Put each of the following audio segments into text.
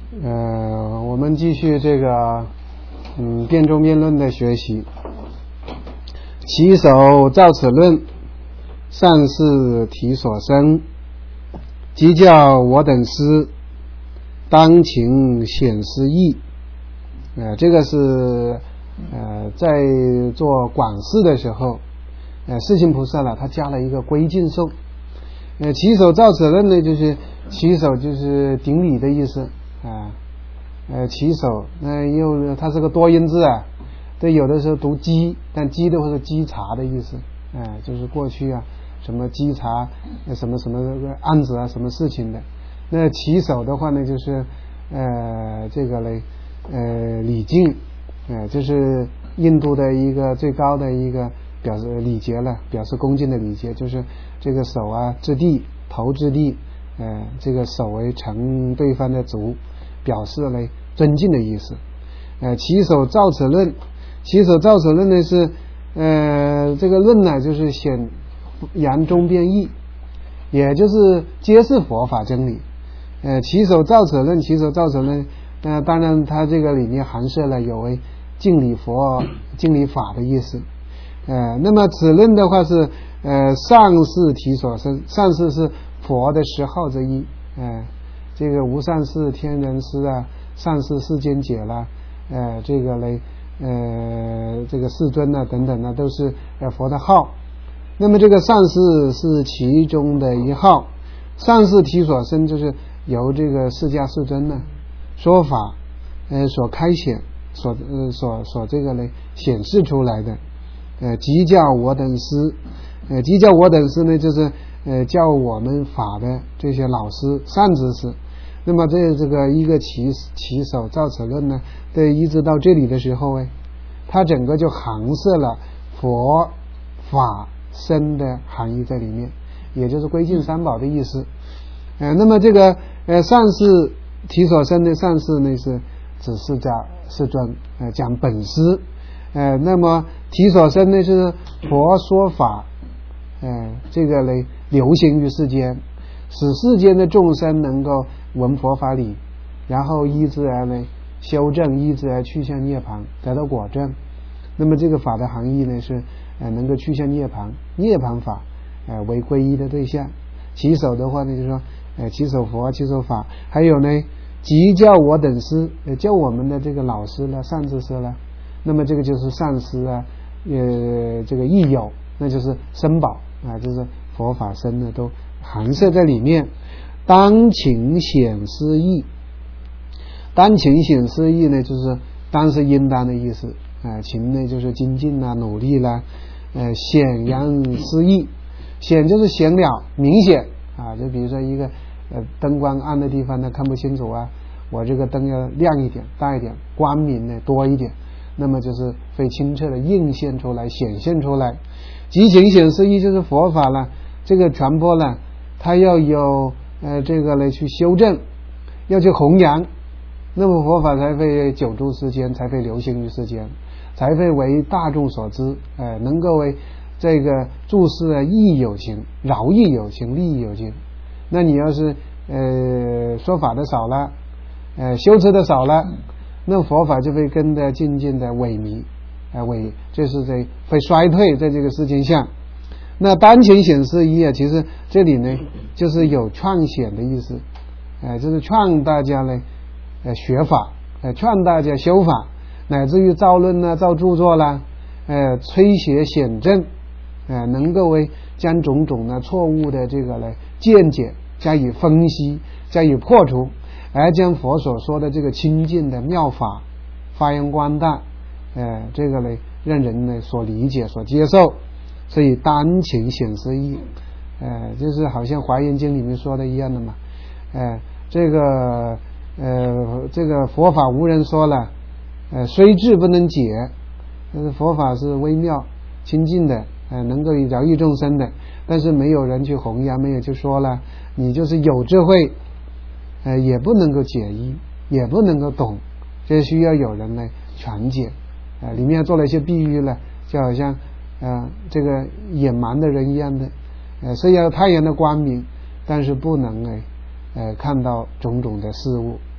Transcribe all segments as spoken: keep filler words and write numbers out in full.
呃，我们继续这个嗯辩中辩论的学习。其首造此论，善是体所生，即教我等师，当勤显示义。呃，这个是呃在做广释的时候，呃世亲菩萨了，他加了一个归尽颂。呃，其首造此论呢，就是其首就是顶礼的意思啊。呃，其首那又它是个多音字啊，对，有的时候读稽，但稽的话是稽查的意思，哎、呃，就是过去啊什么稽查什么什么案子啊什么事情的。那其首的话呢，就是呃这个嘞呃礼敬，呃就是印度的一个最高的一个表示礼节了，表示恭敬的礼节，就是这个手啊置地，头置地，呃这个手为承对方的足，表示嘞尊敬的意思。呃其首造此论，其首造此论呢是呃这个论呢就是显扬中辩义，也就是揭示佛法真理。呃其首造此论，其首造此论，呃当然它这个里面含摄了有为敬礼佛敬礼法的意思。呃那么此论的话是呃上士体所生，上士是佛的十号之一，呃这个无上士、天人师啊，上士世间解啦，呃这个嘞呃这个世尊啊等等呢，都是呃佛的号。那么这个上士是其中的一号，上士体所生就是由这个释迦世尊呢说法呃所开显所呃所所这个嘞显示出来的。呃即教我等师，呃即教我等师呢就是呃教我们法的这些老师善知识。那么这这个一个其其首造此论呢，对，一直到这里的时候哎，它整个就含摄了佛法身的含义在里面，也就是归尽三宝的意思。呃那么这个呃上士体所生的上士呢是指释迦世尊，呃讲本师。呃那么体所生呢是佛说法，呃这个呢流行于世间，使世间的众生能够闻佛法理，然后依之而呢修正，依之而去向涅槃，得到果证。那么这个法的含义呢是呃能够去向涅槃，涅槃法呃为皈依的对象。其首的话呢就是说呃其首佛，其首法，还有呢即教我等师，呃教我们的这个老师了，善知识了。那么这个就是上师啊，呃这个义友，那就是身宝啊，就是佛法身呢都含摄在里面。当勤显示义，当勤显示义呢就是当是应当的意思啊、呃，勤呢就是精进啦、努力啦，呃显扬示义，显就是显了明显啊，就比如说一个呃灯光暗的地方呢看不清楚啊，我这个灯要亮一点、大一点，光明呢多一点，那么就是会清澈的映现出来、显现出来。即勤显示义就是佛法了，这个传播了，它要有呃这个来去修正，要去弘扬，那么佛法才会久住世间，才会流行于世间，才会为大众所知，呃能够为这个注释啊益有情，饶益有情，利益有情。那你要是呃说法的少了，呃修持的少了，那佛法就会跟着渐渐的萎靡，呃萎就是这会衰退在这个世间上。那当勤显示义啊，其实这里呢就是有劝显的意思，呃就是劝大家呢呃学法，呃劝大家修法，乃至于造论啦、造著作啦，呃催写显正，呃能够为将种种的错误的这个呢见解加以分析，加以破除，而将佛所说的这个清净的妙法发扬光大，呃这个呢让人呢所理解、所接受。所以当勤显示义，呃就是好像华严经里面说的一样的嘛，呃这个呃这个佛法无人说了，呃虽智不能解，但是佛法是微妙清净的，呃能够饶益众生的，但是没有人去弘扬，没有去说了，你就是有智慧，呃也不能够解义，也不能够懂，这需要有人来传解。呃里面做了一些比喻了，就好像呃这个眼盲的人一样的，呃虽然有太阳的光明，但是不能哎呃看到种种的事物。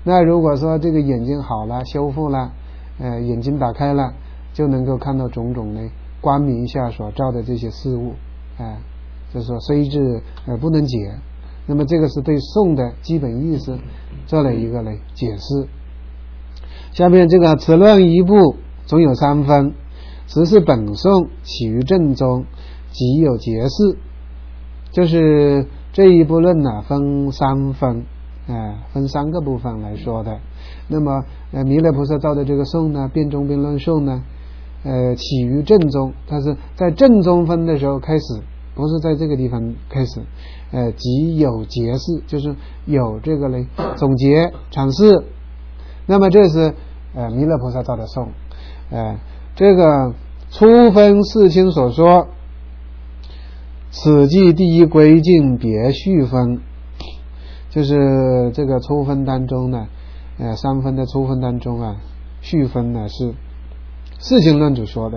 那如果说这个眼睛好了，修复了，呃，眼睛打开了，就能够看到种种的光明下所照的这些事物，啊、呃，就是说虽知呃不能解。那么这个是对颂的基本意思做了一个呢解释。下面这个此论一部总有三分，实是本颂起于正中，即有结释。就是这一部论呢分三分，呃，分三个部分来说的。那么呃弥勒菩萨造的这个颂呢，辩中辩论颂呢，呃起于正中，它是在正中分的时候开始，不是在这个地方开始，呃，即有结释，就是有这个嘞总结阐释。那么这是呃弥勒菩萨造的颂，呃，这个初分世亲所说，此即第一归尽别序分，就是这个初分当中呢，呃，三分的初分当中啊，序分呢是世亲论主说的。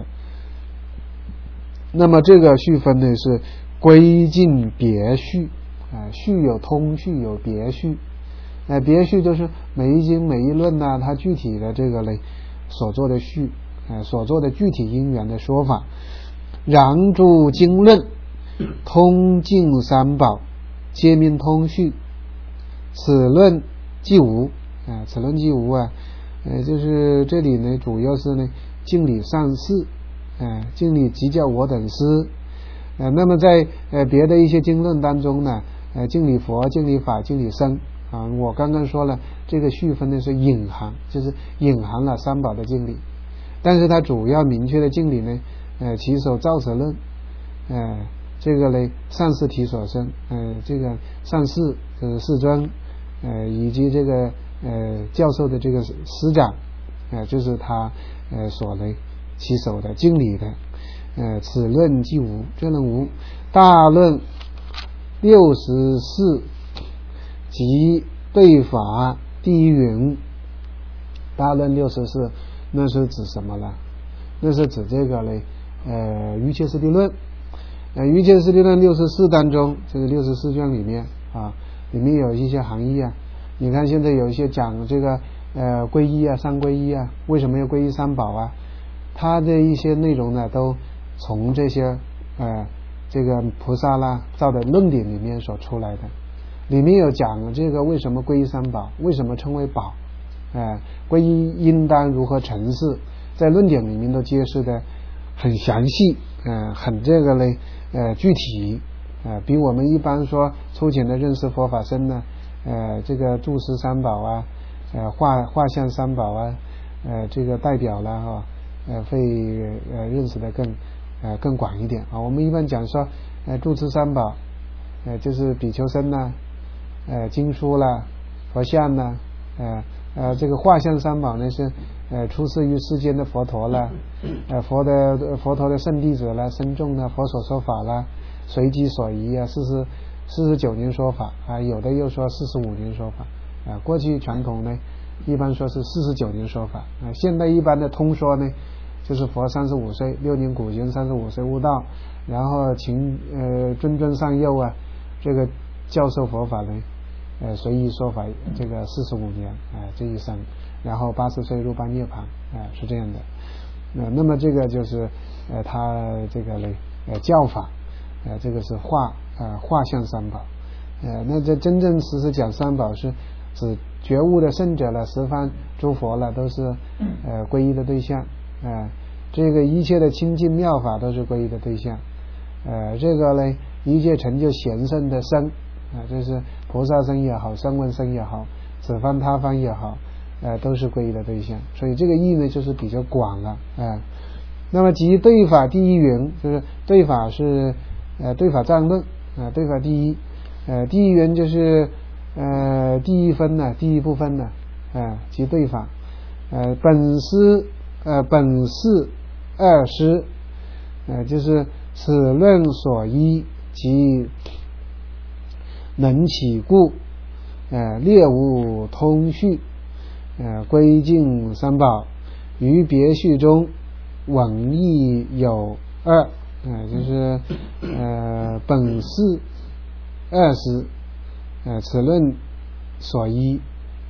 那么这个序分呢是归尽别序，啊、呃，序有通序有别序，呃，别序就是每一经每一论呢、啊，它具体的这个嘞所做的序，呃，所做的具体因缘的说法。然诸经论通尽三宝，皆名通序，此论即无，啊、呃，此论即无啊，呃，就是这里呢主要是呢敬礼上士。呃，敬礼即教我等师，呃，那么在呃别的一些经论当中呢，呃，敬礼佛、敬礼法、敬礼僧啊，我刚刚说了，这个序分呢是隐含，就是隐含了三宝的敬礼，但是它主要明确的敬礼呢，呃，其手造此论，呃，这个呢上士提所生，呃，这个上士就是世尊，呃，以及这个呃教授的这个师长，呃，就是他呃所呢。其手的敬礼的，呃，此论即无，这论无。大论六十四即对法第一云，大论六十四，那是指什么呢？那是指这个嘞，呃，瑜伽师地论，呃，瑜伽师地论六十四当中，这个六十四卷里面啊，里面有一些含义啊。你看现在有一些讲这个呃皈依啊，三皈依啊，为什么要皈依三宝啊？它的一些内容呢，都从这些呃这个菩萨啦造的论点里面所出来的。里面有讲这个为什么皈依三宝，为什么称为宝，呃，皈依应当如何陈释，在论点里面都揭示的很详细，呃，很这个嘞呃具体，呃，比我们一般说粗浅的认识佛法深呢，呃，这个住持三宝啊，呃，画画像三宝啊，呃，这个代表了哈。呃，会呃认识的更呃更广一点啊。我们一般讲说，呃，住持三宝，呃，就是比丘僧呐，呃，经书啦，佛像呐，呃呃，这个画像三宝呢是呃出世于世间的佛陀啦，呃佛的佛陀的圣弟子啦，僧众啦，佛所说法啦，随机所宜啊，四十四十九年说法啊，有的又说四十五年说法啊。过去传统呢，一般说是四十九年说法啊，现在一般的通说呢。就是佛三十五岁，六年古经，三十五岁悟道，然后请呃谆谆上幼啊，这个教授佛法呢，呃随意说法，这个四十五年啊、呃、这一生，然后八十岁入般涅槃啊、呃、是这样的。呃那么这个就是呃他这个呢呃教法，呃这个是画呃画像三宝，呃那这真正实施讲三宝是指觉悟的圣者了，十方诸佛了，都是呃皈依的对象。呃，这个一切的清净妙法都是皈依的对象，呃，这个呢，一切成就贤圣的僧，啊、呃，这是菩萨僧也好，声闻僧也好，此方他方也好，呃，都是皈依的对象。所以这个义呢，就是比较广了，啊、呃。那么即对法第一云，就是对法是呃对法藏论啊、呃，对法第一，呃，第一云就是呃第一分呢，第一部分呢，啊、呃，即对法，呃，本师。呃，本是二师，呃，就是此论所依及能起故，呃，列无通序，呃，归尽三宝，于别序中文义有二，呃，就是呃本是二师，呃，此论所依，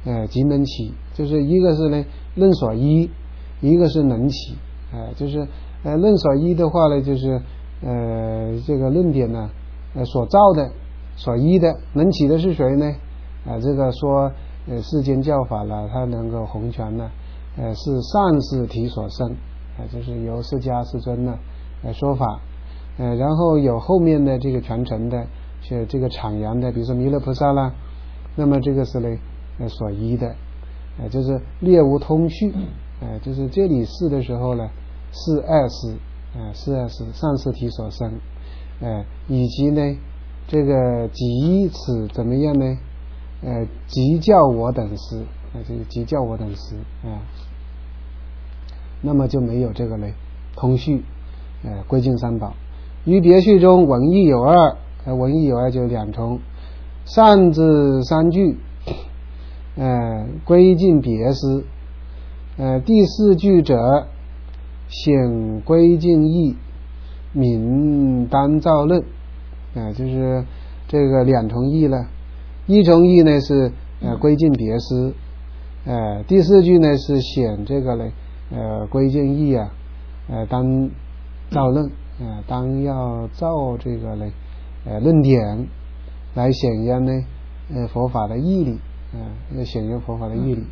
呃即能起，就是一个是呢论所依，一个是能起，呃就是呃论所依的话呢，就是呃这个论点呢呃所造的所依的，能起的是谁呢？啊、呃、这个说呃世间教法了，它能够弘传呢，呃是上士提所生，啊、呃、就是由释迦世尊呢来说法，呃然后有后面的这个传承的是这个阐扬的，比如说弥勒菩萨啦，那么这个是呢呃所依的，呃就是略无通序，呃就是这里是的时候呢是二师，呃是二师上士提所生，呃以及呢这个即此怎么样呢？呃，即教我等师，啊、呃，这个即教我等师啊、呃，那么就没有这个呢通序，呃，归尽三宝。于别序中文义有二，呃，文义有二就两重，上至三句，呃，归尽别师，呃，第四句者显归尽义，名单造论，啊、呃，就是这个两重义了。一重义呢是呃归尽别师，呃第四句呢是显这个呢呃归尽义啊，呃当造论，呃当要造这个呢呃论点来显扬呢呃佛法的义理，啊、呃、要显扬佛法的义理。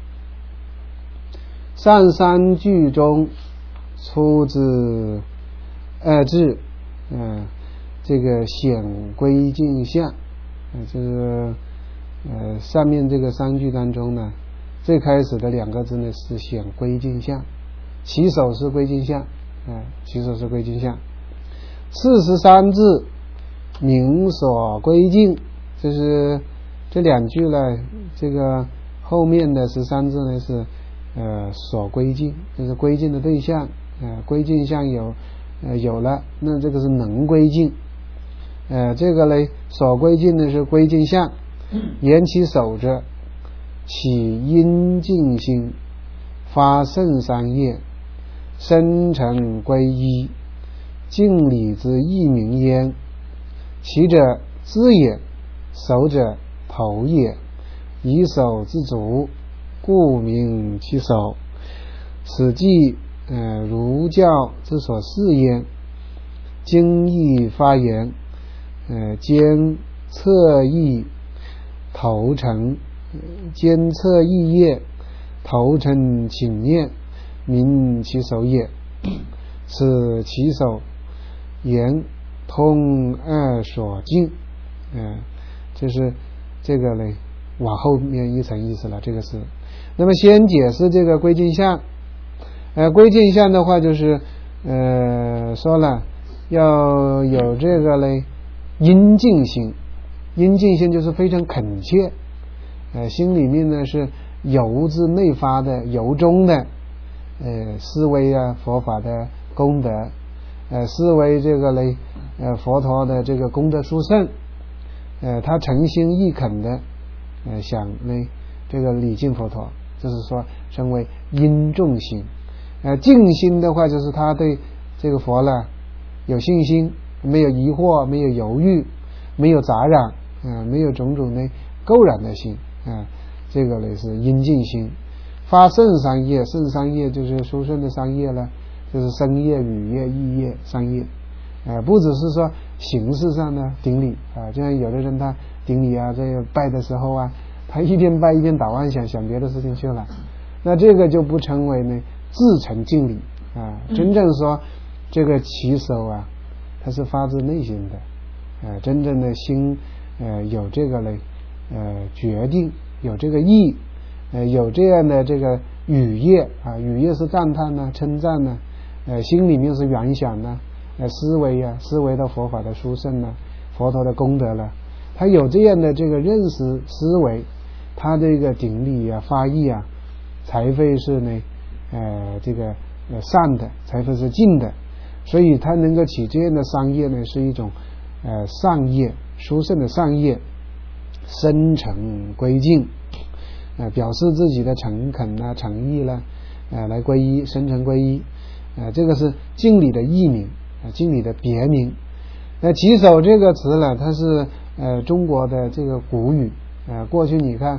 上三句中出自二字，嗯、呃、这个显归尽相。呃，就是呃上面这个三句当中呢，最开始的两个字呢是显归尽相，起手是归尽相，啊、呃，起手是归尽相。四十三字名所归尽，就是这两句呢，这个后面的十三字呢是呃所归尽，就是归尽的对象，呃归尽相有呃有了，那这个是能归尽。呃，这个呢，所归尽的是归尽相，言其守者，起因尽心，发圣三业，生成归一，敬礼之义名焉。其者知也，守者头也，以守自足，故名其守。此即呃儒教之所事焉。经义发言。呃，兼测义头成，兼测义业头成请念，名其守也。此其守言通二所尽，呃，就是这个呢，往后面一层意思了。这个是，那么先解释这个归尽相。呃，归尽相的话，就是呃说了要有这个呢。应尽心，应尽心就是非常恳切，呃，心里面呢是由自内发的，由衷的，呃，思维啊佛法的功德，呃，思维这个呢，呃，佛陀的这个功德殊胜，呃，他诚心意恳的，呃，想呢这个礼敬佛陀，就是说称为应重心。呃，尽心的话就是他对这个佛呢有信心。没有疑惑，没有犹豫，没有杂染，啊、呃，没有种种的垢染的心，啊、呃，这个呢是应尽心。发圣三业，圣三业就是殊胜的三业了，就是身业、语业、意业三业，呃，不只是说形式上的顶礼啊、呃，就像有的人他顶礼啊，这个拜的时候啊，他一边拜一边打妄想，想别的事情去了，那这个就不称为呢自诚敬礼啊、呃，真正说这个起手啊。它是发自内心的，呃，真正的心，呃，有这个呢，呃，决定，有这个意，呃，有这样的这个语业啊，语业是赞叹呢、称赞呢，呃，心里面是原想呢，呃，思维啊，思维到佛法的殊胜呢，佛陀的功德了，他有这样的这个认识思维，他这个顶礼啊、发意啊，才会是呢，呃，这个呃善的，才会是净的。所以它能够起这样的三业呢，是一种呃善业，殊胜的善业，生诚归敬，呃表示自己的诚恳啊、诚意啦，呃来归依，生诚归依，呃这个是敬礼的义名，呃敬礼的别名。那起手这个词呢，它是呃中国的这个古语，呃过去你看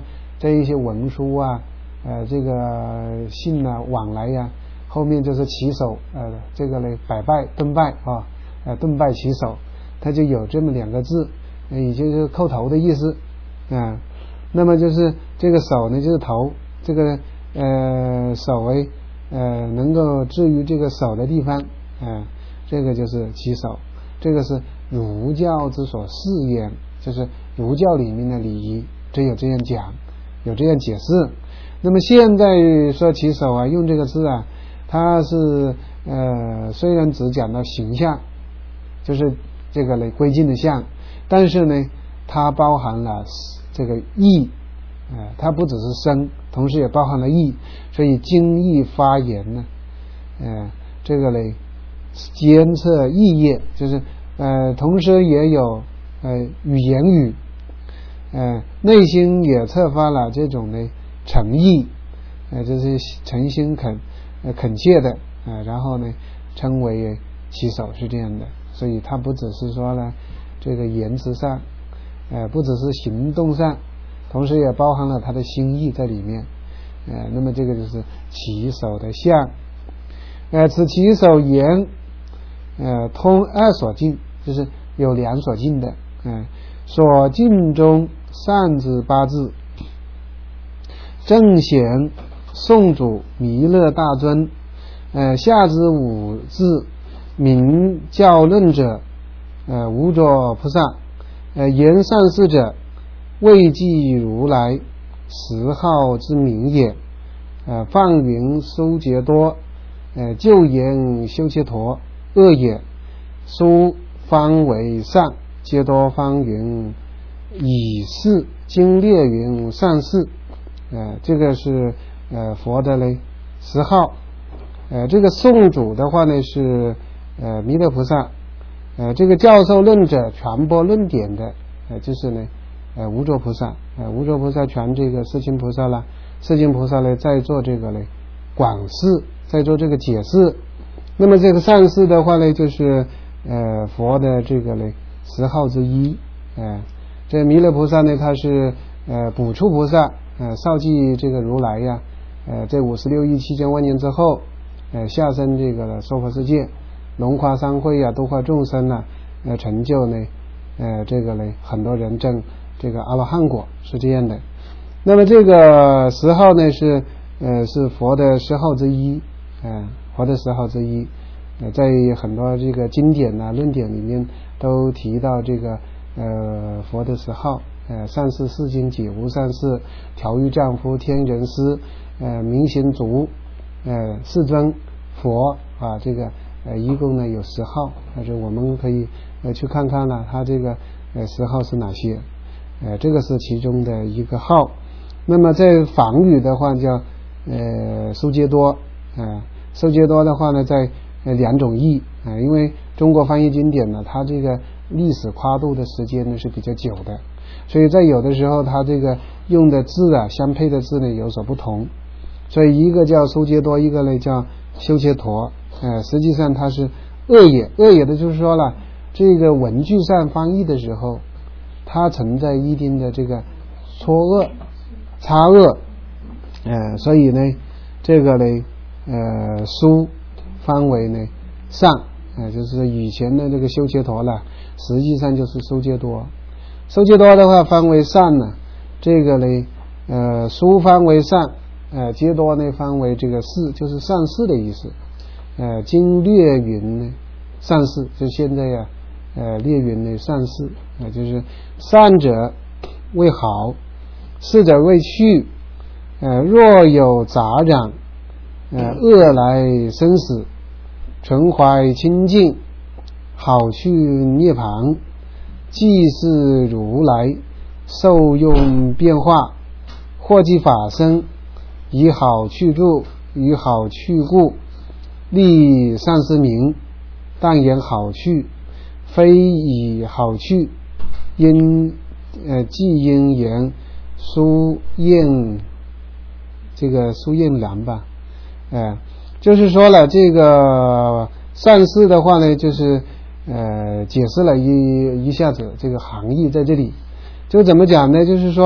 这一些文书啊，呃，这个信啊往来呀、啊，后面就是起手，呃，这个呢百拜顿拜啊，呃，顿拜起手，它就有这么两个字，呃、也就是叩头的意思啊。那么就是这个手呢，就是头，这个呃手为呃能够置于这个手的地方，啊、呃，这个就是起手，这个是儒教之所示焉，就是儒教里面的礼仪，只有这样讲，有这样解释。那么现在说起手啊，用这个字啊，它是呃虽然只讲到形象，就是这个呢归尽的象，但是呢，它包含了这个意，呃，它不只是声，同时也包含了意，所以精义发言呢，呃，这个呢监测意业，就是呃，同时也有呃语言语，呃，内心也策发了这种呢诚意，呃，就是诚心恳呃恳切的，呃，然后呢称为起手，是这样的。所以它不只是说呢这个言辞上，呃，不只是行动上，同时也包含了他的心意在里面，呃，那么这个就是起手的相，呃，此起手言，呃，通二所进，就是有两所进的，嗯、呃，所进中上至八字，正显宋祖弥勒大尊，呃，下至五字明教论者，呃，无着菩萨，呃，言上士者，未记如来十号之名也，呃，放云修杰多，呃，就言修切陀恶也，书方为上，皆多方云以是，经列云上士，呃，这个是呃佛的嘞十号，呃，这个宋祖的话呢是呃弥勒菩萨，呃，这个教授论者传播论点的，呃，就是呢呃无着菩萨，呃无着菩萨传这个世亲菩萨啦，世亲菩萨呢在做这个呢广释，在做这个解释。那么这个上士的话呢，就是呃佛的这个呢十号之一，呃，这弥勒菩萨呢，他是呃补处菩萨，呃少继这个如来呀，呃在五十六亿七千万年之后，呃下生这个娑婆世界，龙华三会啊，度化众生啊，呃成就呢，呃这个呢很多人证这个阿罗汉果，是这样的。那么这个十号呢是呃是佛的十号之一，呃佛的十号之一，呃在很多这个经典啊论点里面都提到这个呃佛的十号，呃上士四经解无上士，调御丈夫天人师，呃明行足，呃世尊佛啊，这个呃一共呢有十号，但是我们可以呃去看看呢，它这个呃十号是哪些，呃这个是其中的一个号。那么在梵语的话叫呃苏杰多，呃苏杰多的话呢在呃两种译，呃因为中国翻译经典呢，它这个历史跨度的时间呢是比较久的，所以在有的时候它这个用的字啊相配的字呢有所不同，所以一个叫苏杰多，一个呢叫修切陀，呃实际上它是恶也，恶也的就是说了，这个文句上翻译的时候它存在一定的这个错愕差愕，呃所以呢这个呢呃书翻为呢上，呃就是以前的这个修切陀了，实际上就是苏杰多，苏杰多的话翻为上呢，这个呢呃书翻为上，呃杰多呢翻为这个士，就是上士的意思，呃经略云呢上士，就现在呀、啊、呃列云呢上士，呃就是善者为好，士者为去，呃若有杂染，呃恶来生死，纯怀清净，好去涅槃，即是如来受用变化，或即法身，以好去住，以好去故，立上师名，但言好去，非以好去，因呃即因言苏燕，这个苏燕兰吧，呃就是说了这个上士的话呢，就是呃解释了一一下子这个含义在这里，就怎么讲呢？就是说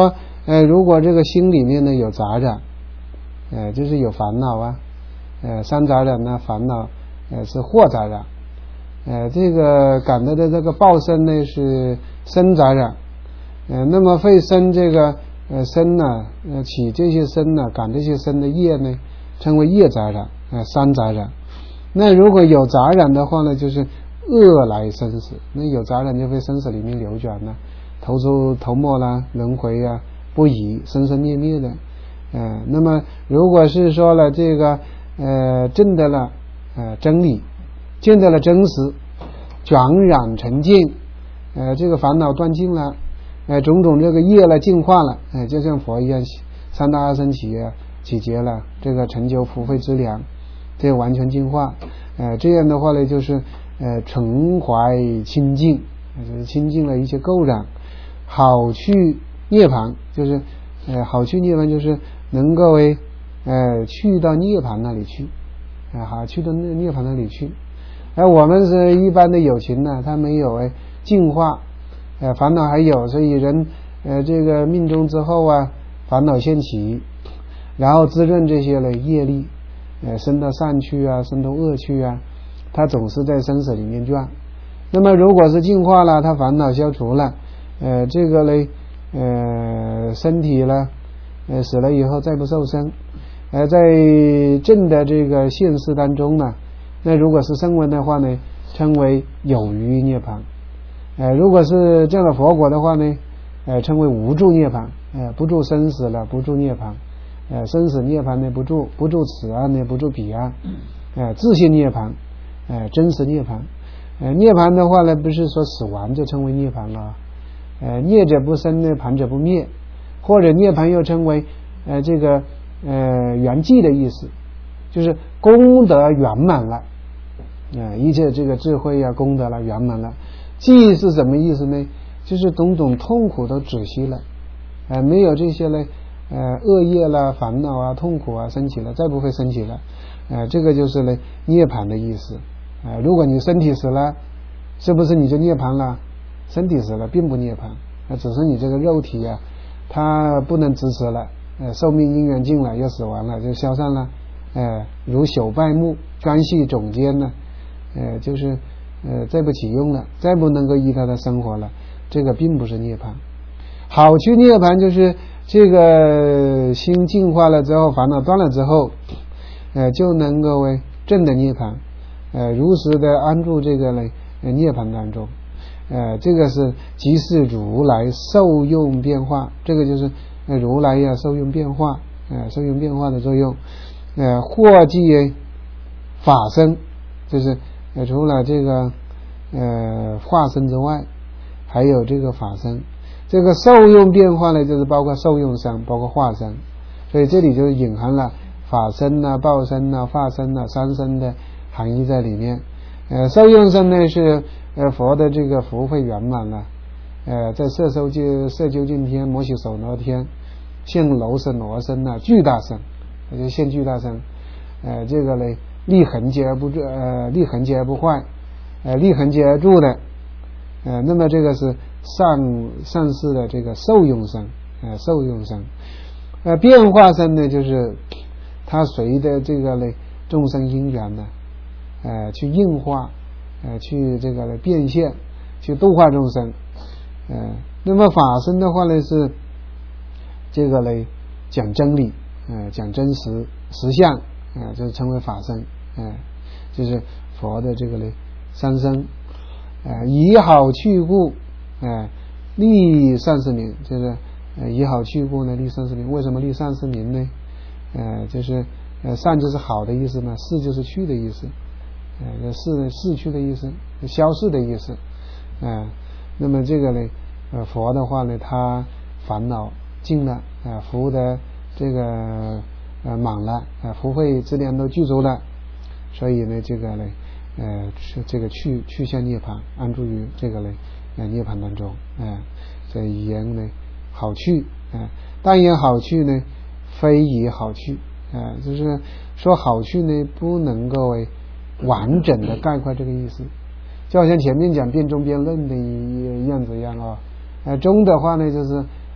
呃，如果这个心里面呢有杂染，呃，就是有烦恼啊，呃，三杂染呢，烦恼，呃，是惑杂染，呃，这个感到的这个报身呢是身杂染，呃，那么会生这个呃身呢，呃起这些身呢，感这些身的业呢，称为业杂染，呃，三杂染。那如果有杂染的话呢，就是恶来生死，那有杂染就会生死里面流转了，投出头没啦，轮回啊，不已，生生灭灭的。呃，那么如果是说了这个呃证得了呃真理，见得了真实，转染成净，呃这个烦恼断尽了，呃种种这个业了净化了，呃就像佛一样，三大阿僧祇业起劫了，这个成就福慧之粮，这个完全净化，呃这样的话呢，就是呃纯怀清净，就是清净了一切垢染，好去涅槃，就是呃好去涅槃就是能够为呃去到涅槃那里去，啊、呃、好去到涅涅槃那里去。而我们是一般的有情呢，他没有哎净化，呃烦恼还有，所以人呃这个命中之后啊，烦恼现起，然后滋润这些的业力，呃生到善趣啊，生到恶趣啊，他总是在生死里面转。那么如果是净化了，他烦恼消除了，呃这个呢呃身体呢呃死了以后再不受生，呃在正的这个现世当中呢，那如果是声闻的话呢，称为有余涅槃，呃如果是这样的佛果的话呢，呃称为无住涅槃，呃不住生死了，不住涅槃，呃生死涅槃呢不住，不住此岸呢不住彼岸，呃自性涅槃，呃真实涅槃。呃涅槃的话呢，不是说死亡就称为涅槃了，呃涅者不生呢，槃者不灭，或者涅槃又称为呃这个呃圆寂的意思，就是功德圆满了，呃一切这个智慧啊功德了圆满了。寂是什么意思呢？就是种种痛苦都止息了，呃没有这些呢呃恶业啦烦恼啊痛苦啊升起了，再不会升起了，呃这个就是呢涅槃的意思。呃如果你身体死了，是不是你就涅槃了？身体死了并不涅槃，呃只是你这个肉体啊它不能支持了，呃寿命因缘尽了，又死亡了，就消散了，呃如朽败木，干系种间呢，呃就是呃再不起用了，再不能够依他的生活了，这个并不是涅槃。好去涅槃就是这个心净化了之后，烦恼断了之后，呃就能够为正的涅槃，呃如实的安住这个呢涅槃当中，呃这个是即是如来受用变化，这个就是呃如来呀受用变化，呃受用变化的作用，呃或即法身，就是呃除了这个呃化身之外，还有这个法身。这个受用变化呢，就是包括受用身，包括化身，所以这里就隐含了法身啊、报身啊、化身啊三身的含义在里面。呃，受用身呢是呃佛的这个福慧圆满了，呃，在色受界、色究竟天、摩羯首罗天现楼身、罗身啊，巨大身，就现巨大身，呃，这个呢立恒劫而不住，呃，立恒劫而不坏，呃，立恒劫而住的。呃，那么这个是上上世的这个受用身，呃，受用身，呃，变化身呢，就是它随着这个呢众生因缘呢，呃，去应化，呃，去这个变现，去度化众生，呃，那么法身的话呢是这个呢讲真理，呃，讲真实实相，呃，就称为法身，呃，就是佛的这个呢三身。呃，以好去故，呃，立善事名，就是呃以好去故呢，立善事名。为什么立善事名呢？呃，就是呃善就是好的意思嘛，逝就是去的意思，呃逝逝去的意思，消逝的意思，呃，那么这个呢，呃佛的话呢，他烦恼尽了，呃福德这个呃满了，呃福慧之量都具足了，所以呢，这个呢。呃，这个去去向涅槃，安住于这个呢，呃，涅槃当中，呃，这言呢好去，呃，但言好去呢，非以好去，呃，就是说好去呢，不能够为完整的概括这个意思，就好像前面讲辩中辩论的样子一样啊、哦，呃，中的话呢，就是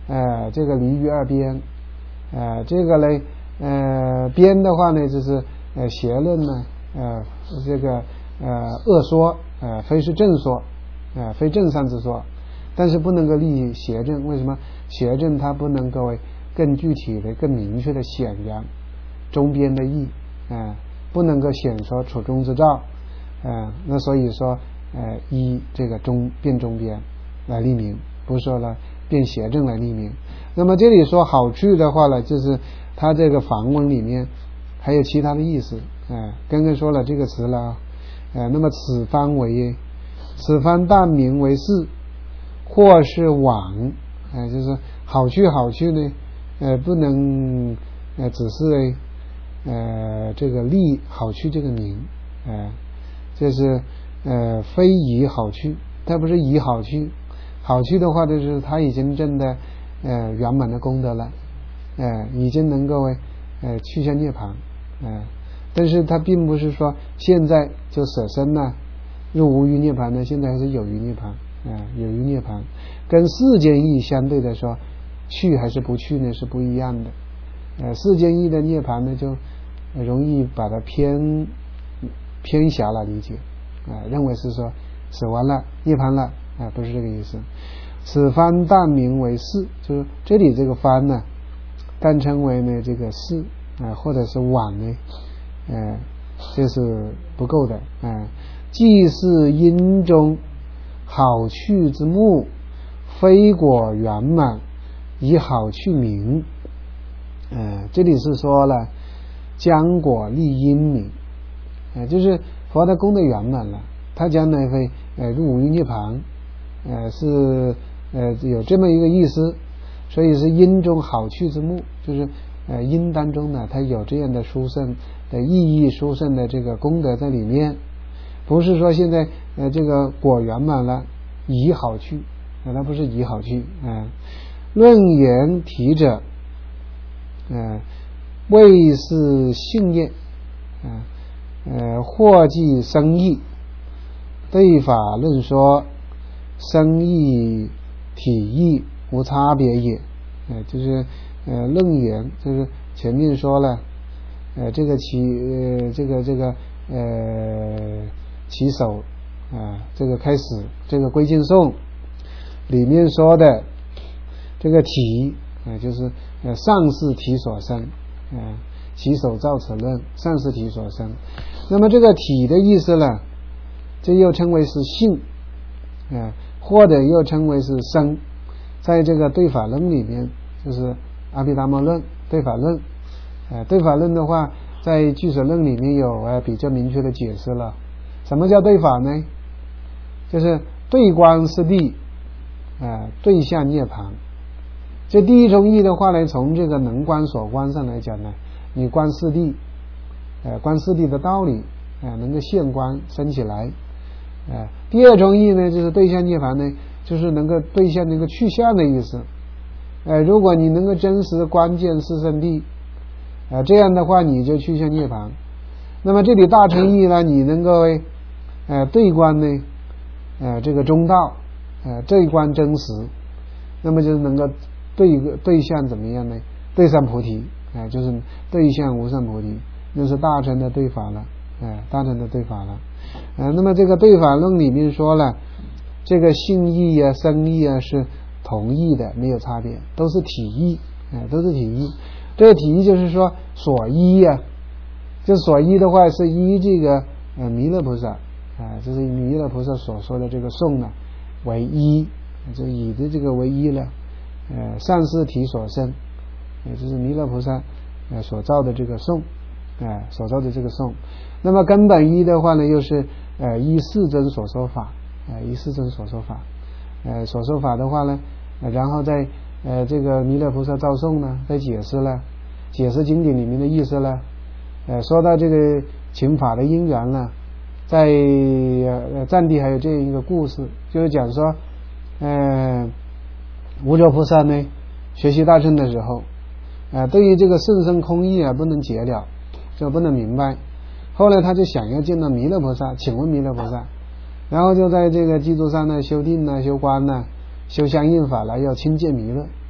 呃这个离于二边，呃这个呢呃边的话呢就是呃邪论呢呃这个呃恶说，呃非是正说，呃非正善之说，但是不能够立邪正。为什么？邪正它不能够更具体的更明确的显扬中边的义，呃不能够显说处中之道，呃那所以说呃依这个中辨中边来立名，不是说呢辨邪正来立名。那么这里说好去的话呢，就是它这个梵文里面还有其他的意思，呃刚刚说了这个词了，呃那么此番为此番但名为是，或是往，呃就是好去好去呢呃不能呃只是呃这个立好去这个名，呃这是呃非以好去，它不是以好去，好去的话就是他已经证的呃圆满的功德了，呃已经能够呃去向涅槃，呃但是他并不是说现在就舍身了入无余涅槃呢，现在还是有余涅槃，呃有余涅槃跟世间义相对的说去还是不去呢是不一样的。呃世间义的涅槃呢就容易把它偏偏狭了理解，呃认为是说死完了涅槃了，呃不是这个意思。此番但名为是，就是这里这个番呢但称为呢这个是，呃或者是往呢呃这是不够的，呃既是因中好去之目，非果圆满以好去名，呃这里是说了将果立因名，呃就是佛的功德圆满了，他将来会呃入无余涅槃，呃是呃有这么一个意思，所以是因中好去之目，就是呃因当中呢它有这样的殊胜的意义，殊胜的这个功德在里面，不是说现在呃这个果圆满了以好去，呃那不是以好去，呃论言题者呃谓是性业，呃呃或即生义，对法论说生义体义无差别也，呃就是呃论言就是前面说了呃这个起呃这个这个呃起手啊、呃、这个开始这个归敬颂里面说的这个体呃就是呃上士体所生，呃起手造此论上士体所生，那么这个体的意思呢，这又称为是性，呃或者又称为是生，在这个对法论里面就是阿毗达摩论对法论，呃对法论的话在俱舍论里面有呃比较明确的解释了。什么叫对法呢？就是对观是谛，呃对象涅槃。这第一种义的话呢，从这个能观所观上来讲呢，你观四谛，呃观四谛的道理，呃能够现观升起来，呃第二种义呢就是对象涅槃呢，就是能够对象那个去向的意思，呃如果你能够真实观见四圣谛，呃这样的话你就去向涅槃。那么这里大乘义呢，你能够呃对观呢呃这个中道，呃这一观真实，那么就是能够对对象怎么样呢？对上菩提，呃就是对象无上菩提，那是大乘的对法了，呃大乘的对法了。呃那么这个对法论里面说了，这个性义啊生义啊是同义的，没有差别，都是体义，呃都是体义。这个体义就是说所依啊，这所依的话是依这个呃弥勒菩萨，啊、呃，这是弥勒菩萨所说的这个颂呢为依，就以的这个为依了，呃上士体所生，也就是弥勒菩萨呃所造的这个颂，啊、呃、所造的这个颂。那么根本依的话呢，又是呃依世尊所说法，呃依世尊所说法，呃所说法的话呢，呃、然后在呃这个弥勒菩萨造颂呢，再解释了，解释经典里面的意思了。呃，说到这个请法的因缘呢，在呃藏地还有这样一个故事，就是讲说，呃，无着菩萨呢学习大乘的时候，呃，对于这个甚深空义啊不能解了，就不能明白。后来他就想要见到弥勒菩萨，请问弥勒菩萨，然后就在这个基督山呢修定呢、修观呢、修相应法了，要亲见弥勒。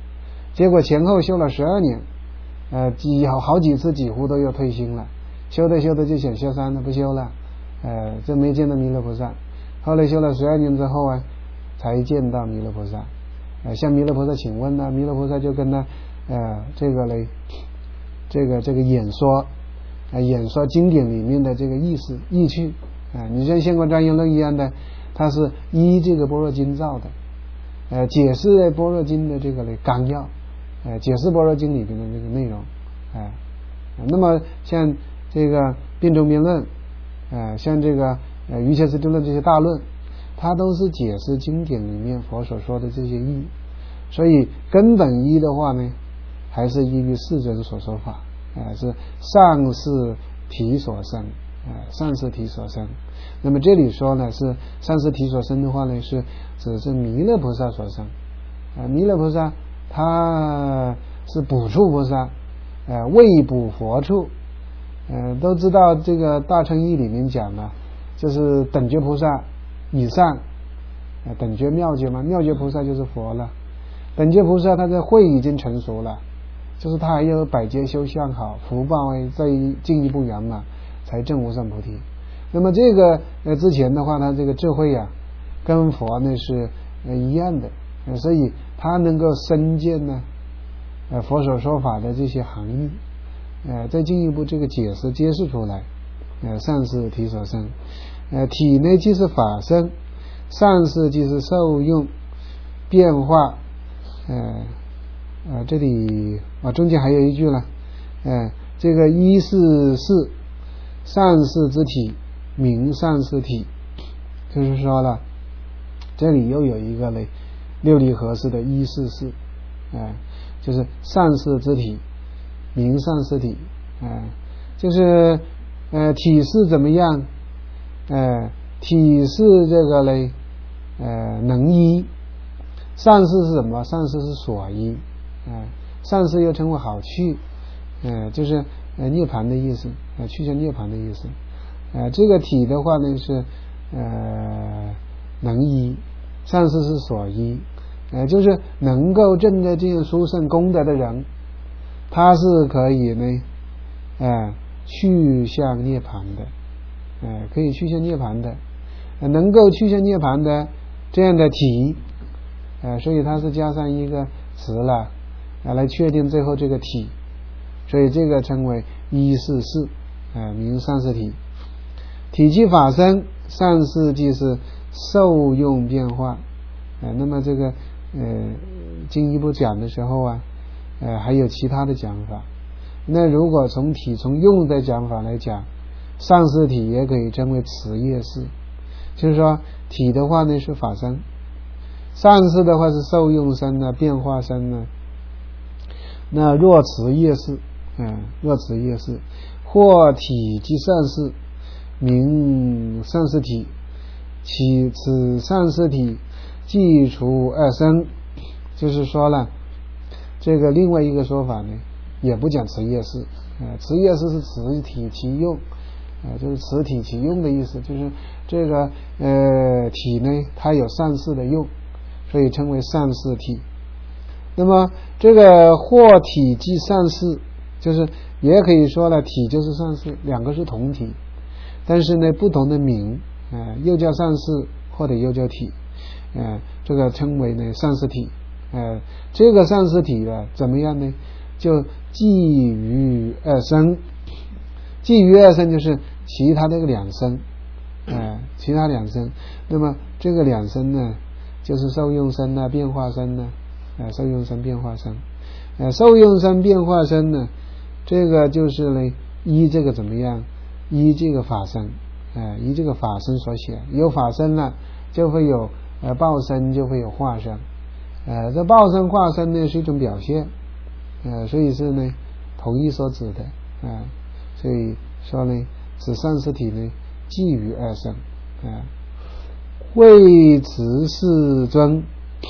结果前后修了十二年，呃，几好好几次几乎都要退心了，修着修着就想下山了，不修了，呃，这没见到弥勒菩萨。后来修了十二年之后啊，才见到弥勒菩萨，呃，向弥勒菩萨请问呢，弥勒菩萨就跟他，呃，这个嘞，这个这个演说，呃，演说经典里面的这个意思意趣，啊、呃，你像《现观庄严论》一样的，它是依这个般若经造的，呃，解释般若经的这个嘞纲要，呃，解释般若经里边的这个内容，啊、呃，那么像这个辩中辩论，呃，像这个呃瑜伽师地论这些大论，它都是解释经典里面佛所说的这些意义，所以根本一的话呢，还是依于世尊所说法，呃，是上士体所生，呃，上士体所生。那么这里说呢，是上士体所生的话呢，是指是弥勒菩萨所生，呃，弥勒菩萨他是补处菩萨，呃，未补佛处。呃，都知道这个大乘义里面讲了，就是等觉菩萨以上，呃，等觉妙觉嘛，妙觉菩萨就是佛了。等觉菩萨他的慧已经成熟了，就是他还有百劫修相好，福报再进一步圆满，才证无上菩提。那么这个呃之前的话，他这个智慧啊，跟佛呢是呃一样的，呃，所以他能够深见呢，呃佛所说法的这些含义。呃，再进一步这个解释揭示出来，呃，上士体所生，呃，体呢即是法身，上士即是受用变化，呃，呃，这里啊中间还有一句了，呃，这个一是是上士之体，名上士体，就是说了，这里又有一个嘞六力合式的一是是，呃，就是上士之体。名上士体，呃，就是呃体是怎么样？呃，体是这个嘞，呃能依。上士是什么？上士是所依，呃，上士又称为好趣，呃，就是呃涅槃的意思，呃去向涅槃的意思。呃，这个体的话呢是呃能依，上士是所依，呃，就是能够证得这样殊胜功德的人。它是可以呢，呃，去向涅槃的，呃，可以去向涅槃的，呃、能够去向涅槃的这样的体，呃，所以它是加上一个词了，呃，来确定最后这个体，所以这个称为一是是，呃，名上士体。体即法身，上士即是受用变化，呃，那么这个呃进一步讲的时候啊。呃，还有其他的讲法。那如果从体从用的讲法来讲，上士体也可以称为持业士，就是说体的话呢是法身，上士的话是受用身呢、变化身呢。那若持业士，嗯，若持业士，或体即上士，名上士体。其此上士体既除二身，就是说了。这个另外一个说法呢，也不讲持业士，呃，持业士是持体其用，呃，就是持体其用的意思，就是这个呃体呢，它有上士的用，所以称为上士体。那么这个或体即上士，就是也可以说了，体就是上士，两个是同体，但是呢不同的名，呃，又叫上士或者又叫体，呃，这个称为呢上士体。呃，这个上士体呢怎么样呢？就寄于二身，寄于二身就是其他的两身，呃，其他两身。那么这个两身呢，就是受用身呢、变化身呢，呃，受用身、变化身，呃，受用身、变化身呢，这个就是呢依这个怎么样？依这个法身，呃，依这个法身所显，有法身了，就会有呃报身，就会有化身。呃，这报身化身呢是一种表现，呃，所以是呢同一所指的，啊、呃，所以说呢，此上士体呢寄于二身，啊、呃，为持世尊，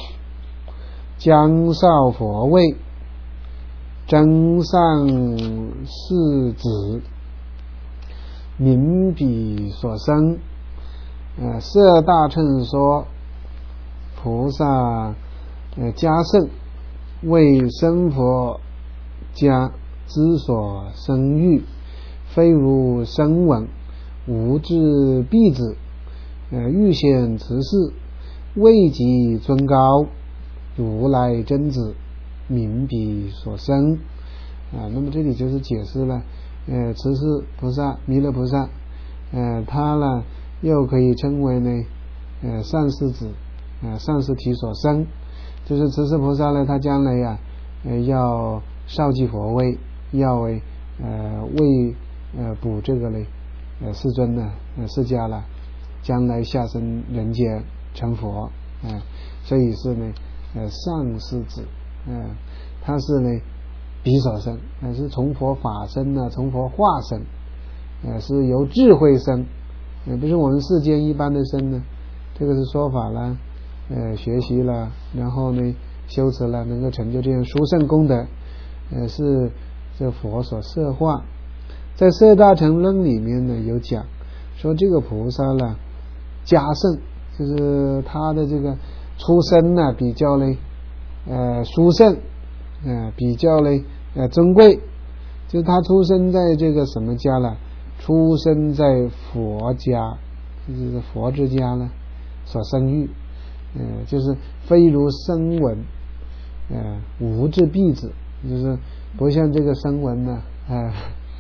将少佛位，真上士子，名彼所生，呃，摄大乘说，菩萨。呃，加胜， 为生佛家之所生育，非如声闻，无智蔽之，呃，欲显慈事，位极尊高，如来真子，名彼所生。啊，那么这里就是解释了，呃，慈氏菩萨、弥勒菩萨，呃，他呢又可以称为呢，呃，善世子，呃，善世体所生，就是慈氏菩萨呢，他将来呀、啊，呃，要绍继佛位，要为呃为呃补这个呢，呃世尊呢，呃释迦了，将来下生人间成佛，呃，所以是呢，呃善世子，呃，他是呢。彼所生，呃，是从佛法生呢，从佛化生，呃，是由智慧生，呃，不是我们世间一般的生呢。这个是说法了，呃，学习了，然后呢，修持了，能够成就这样殊胜功德，呃，是这佛所摄化。在《摄大乘论》里面呢，有讲说这个菩萨呢，家圣，就是他的这个出身呢，比较呢，呃，殊胜。呃，比较呢，呃，尊贵，就是他出生在这个什么家了？出生在佛家，就是佛之家呢，所生育，呃，就是非如声闻，呃，无智蔽之，就是不像这个声闻呢，啊、呃，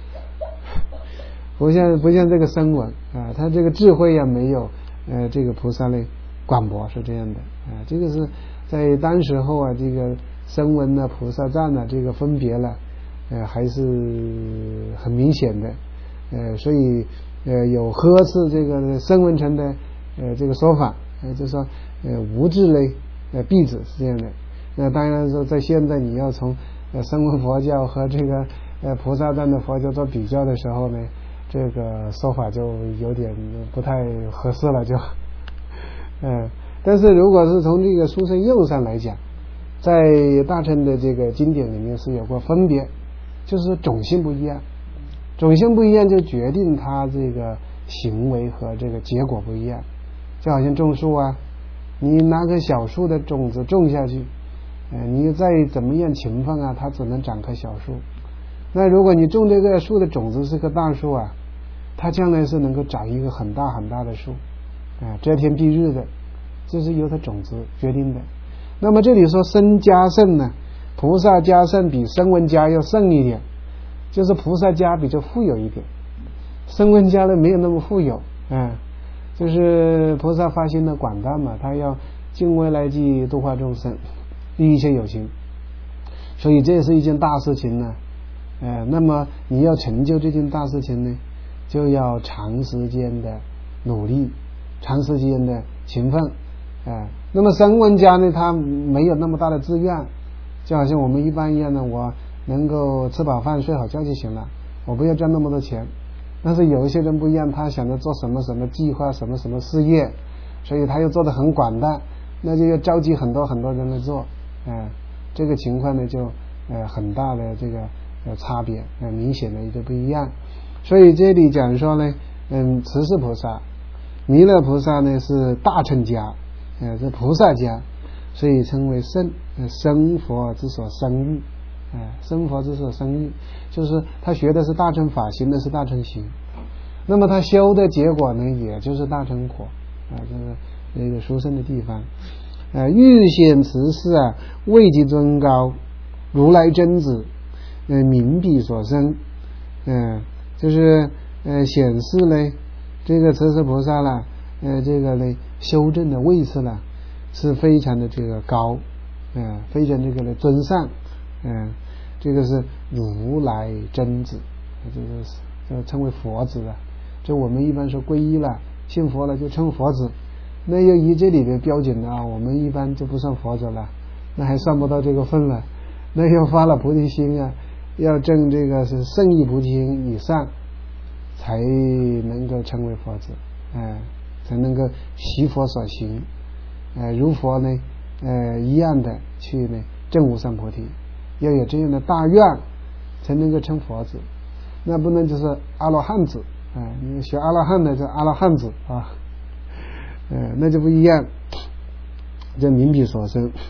不像不像这个声闻啊、呃，他这个智慧呀没有，呃，这个菩萨呢广博是这样的啊、呃，这个是在当时候啊，这个。声闻呢，菩萨赞呢，这个分别了，呃，还是很明显的，呃，所以呃有呵斥这个声闻乘的呃这个说法，呃，就说呃无智类呃蔽之是这样的。那当然说在现在你要从呃声闻佛教和这个呃菩萨赞的佛教做比较的时候呢，这个说法就有点不太合适了，就，呃，但是如果是从这个殊胜佑上来讲。在大乘的这个经典里面是有过分别，就是种性不一样，种性不一样就决定他这个行为和这个结果不一样。就好像种树啊，你拿个小树的种子种下去，呃，你再怎么样勤奋啊，它只能长棵小树。那如果你种这个树的种子是棵大树啊，它将来是能够长一个很大很大的树，啊、呃，遮天蔽日的，这是由它种子决定的。那么这里说身家圣呢，菩萨家圣比声闻家要圣一点，就是菩萨家比较富有一点，声闻家呢没有那么富有，嗯，就是菩萨发心的广大嘛，他要尽未来际度化众生，利益一切有情，所以这是一件大事情呢，呃，那么你要成就这件大事情呢，就要长时间的努力，长时间的勤奋。哎，那么声闻家呢，他没有那么大的志愿，就好像我们一般一样的，我能够吃饱饭睡好觉就行了，我不要赚那么多钱。但是有一些人不一样，他想着做什么什么计划，什么什么事业，所以他又做得很广大，那就要召集很多很多人来做，哎，这个情况呢就呃很大的这个呃差别，呃明显的一个不一样。所以这里讲说呢，嗯，慈氏菩萨、弥勒菩萨呢是大乘家。呃，是菩萨家，所以称为圣，呃，生佛之所生育，呃，生佛之所生育，就是他学的是大乘法，行的是大乘行，那么他修的结果呢，也就是大乘果，啊、呃，这个一个殊胜的地方，呃，欲显慈事啊，位极尊高，如来真子，呃，名彼所生，嗯、呃，就是呃显示呢，这个慈氏菩萨啦。呃，这个呢，修正的位次呢，是非常的这个高，呃，非常这个的尊上，嗯、呃，这个是如来真子，这个是这称为佛子了。就我们一般说皈依了，信佛了就称佛子，那要以这里的标准啊，我们一般就不算佛子了，那还算不到这个份了，那要发了菩提心啊，要证这个是圣意菩提心以上，才能够称为佛子，哎、呃。才能够习佛所行，呃，如佛呢，呃，一样的去呢证无上菩提，要有这样的大愿，才能够称佛子。那不能就是阿罗汉子啊、呃，你学阿罗汉的叫阿罗汉子啊，呃，那就不一样。这名彼所生，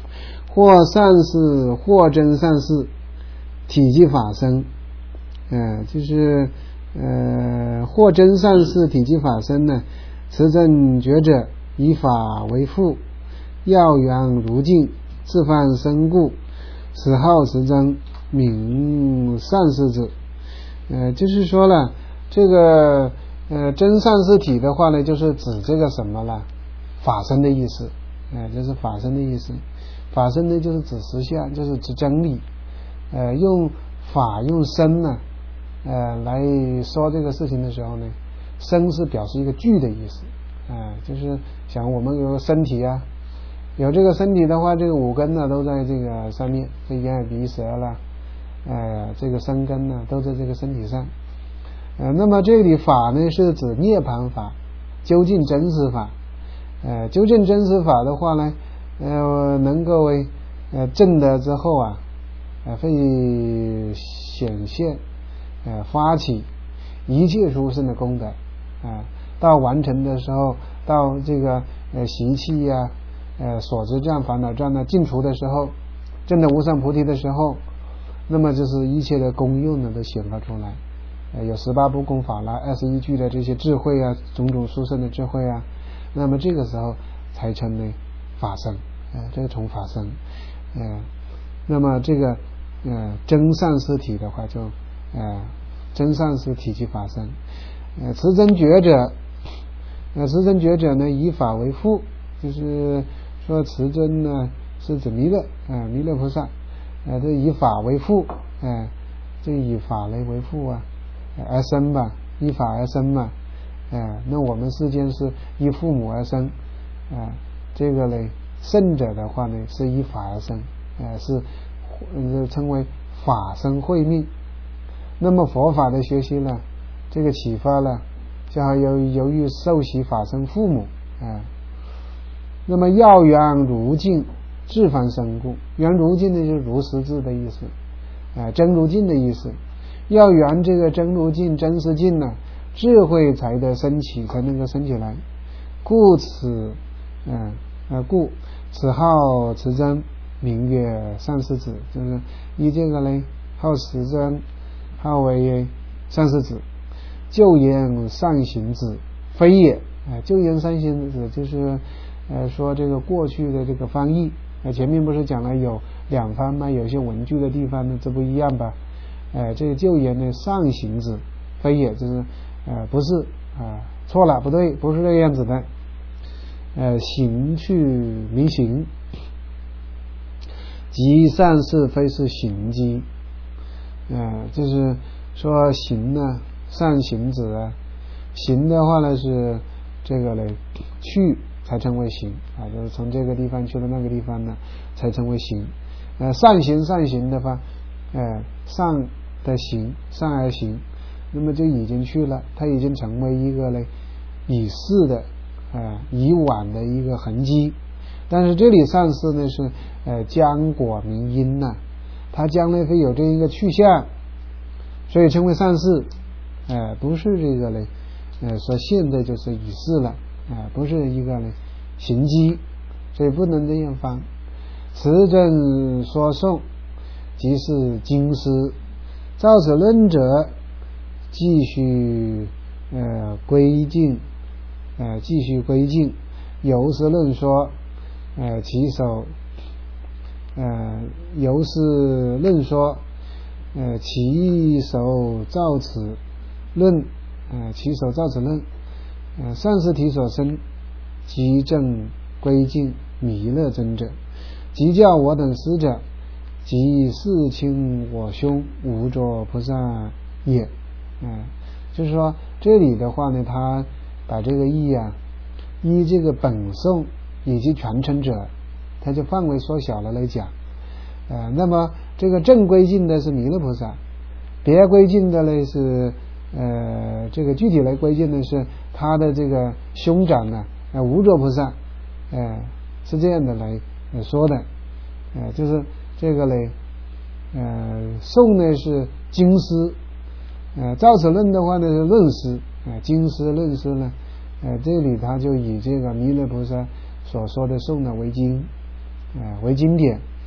或善事或真善事，体即法身。呃，就是呃，或真善事体即法身呢，持正觉者以法为父，要缘如镜，自犯身故，此号持真，名善事者。呃，就是说了，这个呃真善事体的话呢，就是指这个什么了？法身的意思。呃，这是法身的意思。法身呢，就是指实相，就是指真理。呃，用法用身呢，呃，来说这个事情的时候呢，身是表示一个具的意思。啊、呃，就是想我们有个身体啊，有这个身体的话，这个五根呢都在这个上面，这眼耳鼻舌啦，呃，这个身根呢都在这个身体上。呃，那么这里法呢是指涅槃法，究竟真实法。呃，究竟真实法的话呢，呃，能够为呃证得之后啊，呃，会显现呃发起一切殊胜的功德啊、呃，到完成的时候，到这个呃习气呀、啊、呃所知障、烦恼障呢尽除的时候，证得无上菩提的时候，那么就是一切的功用呢都显发出来。呃，有十八部功法啦，二十一句的这些智慧啊，种种殊胜的智慧啊，那么这个时候才称为法身，呃，这个从法身，呃，那么这个呃真善事体的话就，呃真善事体即法身，呃持真觉者，呃持真觉者呢以法为父，就是说持真呢是指弥勒，啊、呃、弥勒菩萨，呃这以法为父，呃这以法来为父啊。而生吧，依法而生嘛，呃，那我们世间是依父母而生，啊、呃，这个呢，圣者的话呢是依法而生，呃，是呃称为法身慧命。那么佛法的学习呢，这个启发呢，就好由由于受洗法身父母啊、呃，那么要缘如镜，自凡身故，缘如镜呢就是如实质的意思，啊、呃，真如镜的意思。要缘这个真如镜、真实镜呢，智慧才得升起，才能够升起来。故此，嗯呃，故此号持真，名曰善事子，就是以这个呢，号持真，号为善事子。旧言善行子，非也。啊、呃，旧言善行子就是呃说这个过去的这个翻译。呃，前面不是讲了有两番吗？有些文句的地方呢，这不一样吧？呃，这个旧言呢，上行子，非也，就是呃，不是啊、呃，错了，不对，不是这个样子的。呃，行去迷行，即善事非是行机。呃，就是说行呢，善行子啊，行的话呢是这个呢去才称为行啊，就是从这个地方去了那个地方呢才称为行。呃，善行善行的话，呃，上的行，善而行，那么就已经去了，它已经成为一个呢已逝的呃以往的一个痕迹。但是这里善事呢是呃将果明因呐、啊，它将来会有这一个去向，所以称为善事，呃不是这个呢呃说现在就是已逝了啊、呃，不是一个呢行迹，所以不能这样翻。持正说诵，即是经师。照此论者，继续呃归敬，呃继续归敬。由是论说，呃其首，呃由是论说，呃其首照此论，呃其首照此论，呃善事体所生，即正归敬弥勒真者，即教我等师者。即世亲我兄无着菩萨也，嗯，就是说这里的话呢，他把这个义啊，依这个本颂以及传承者，他就范围缩小了来讲，呃，那么这个正归敬的是弥勒菩萨，别归敬的呢是呃这个具体来归敬的是他的这个兄长呢，呃无着菩萨，呃是这样的来说的，呃就是。这个呢，呃，颂呢是经师，呃，照此论的话呢是论师，呃，经师论师呢，呃，这里他就以这个弥勒菩萨所说的颂呢为经，呃，为经典，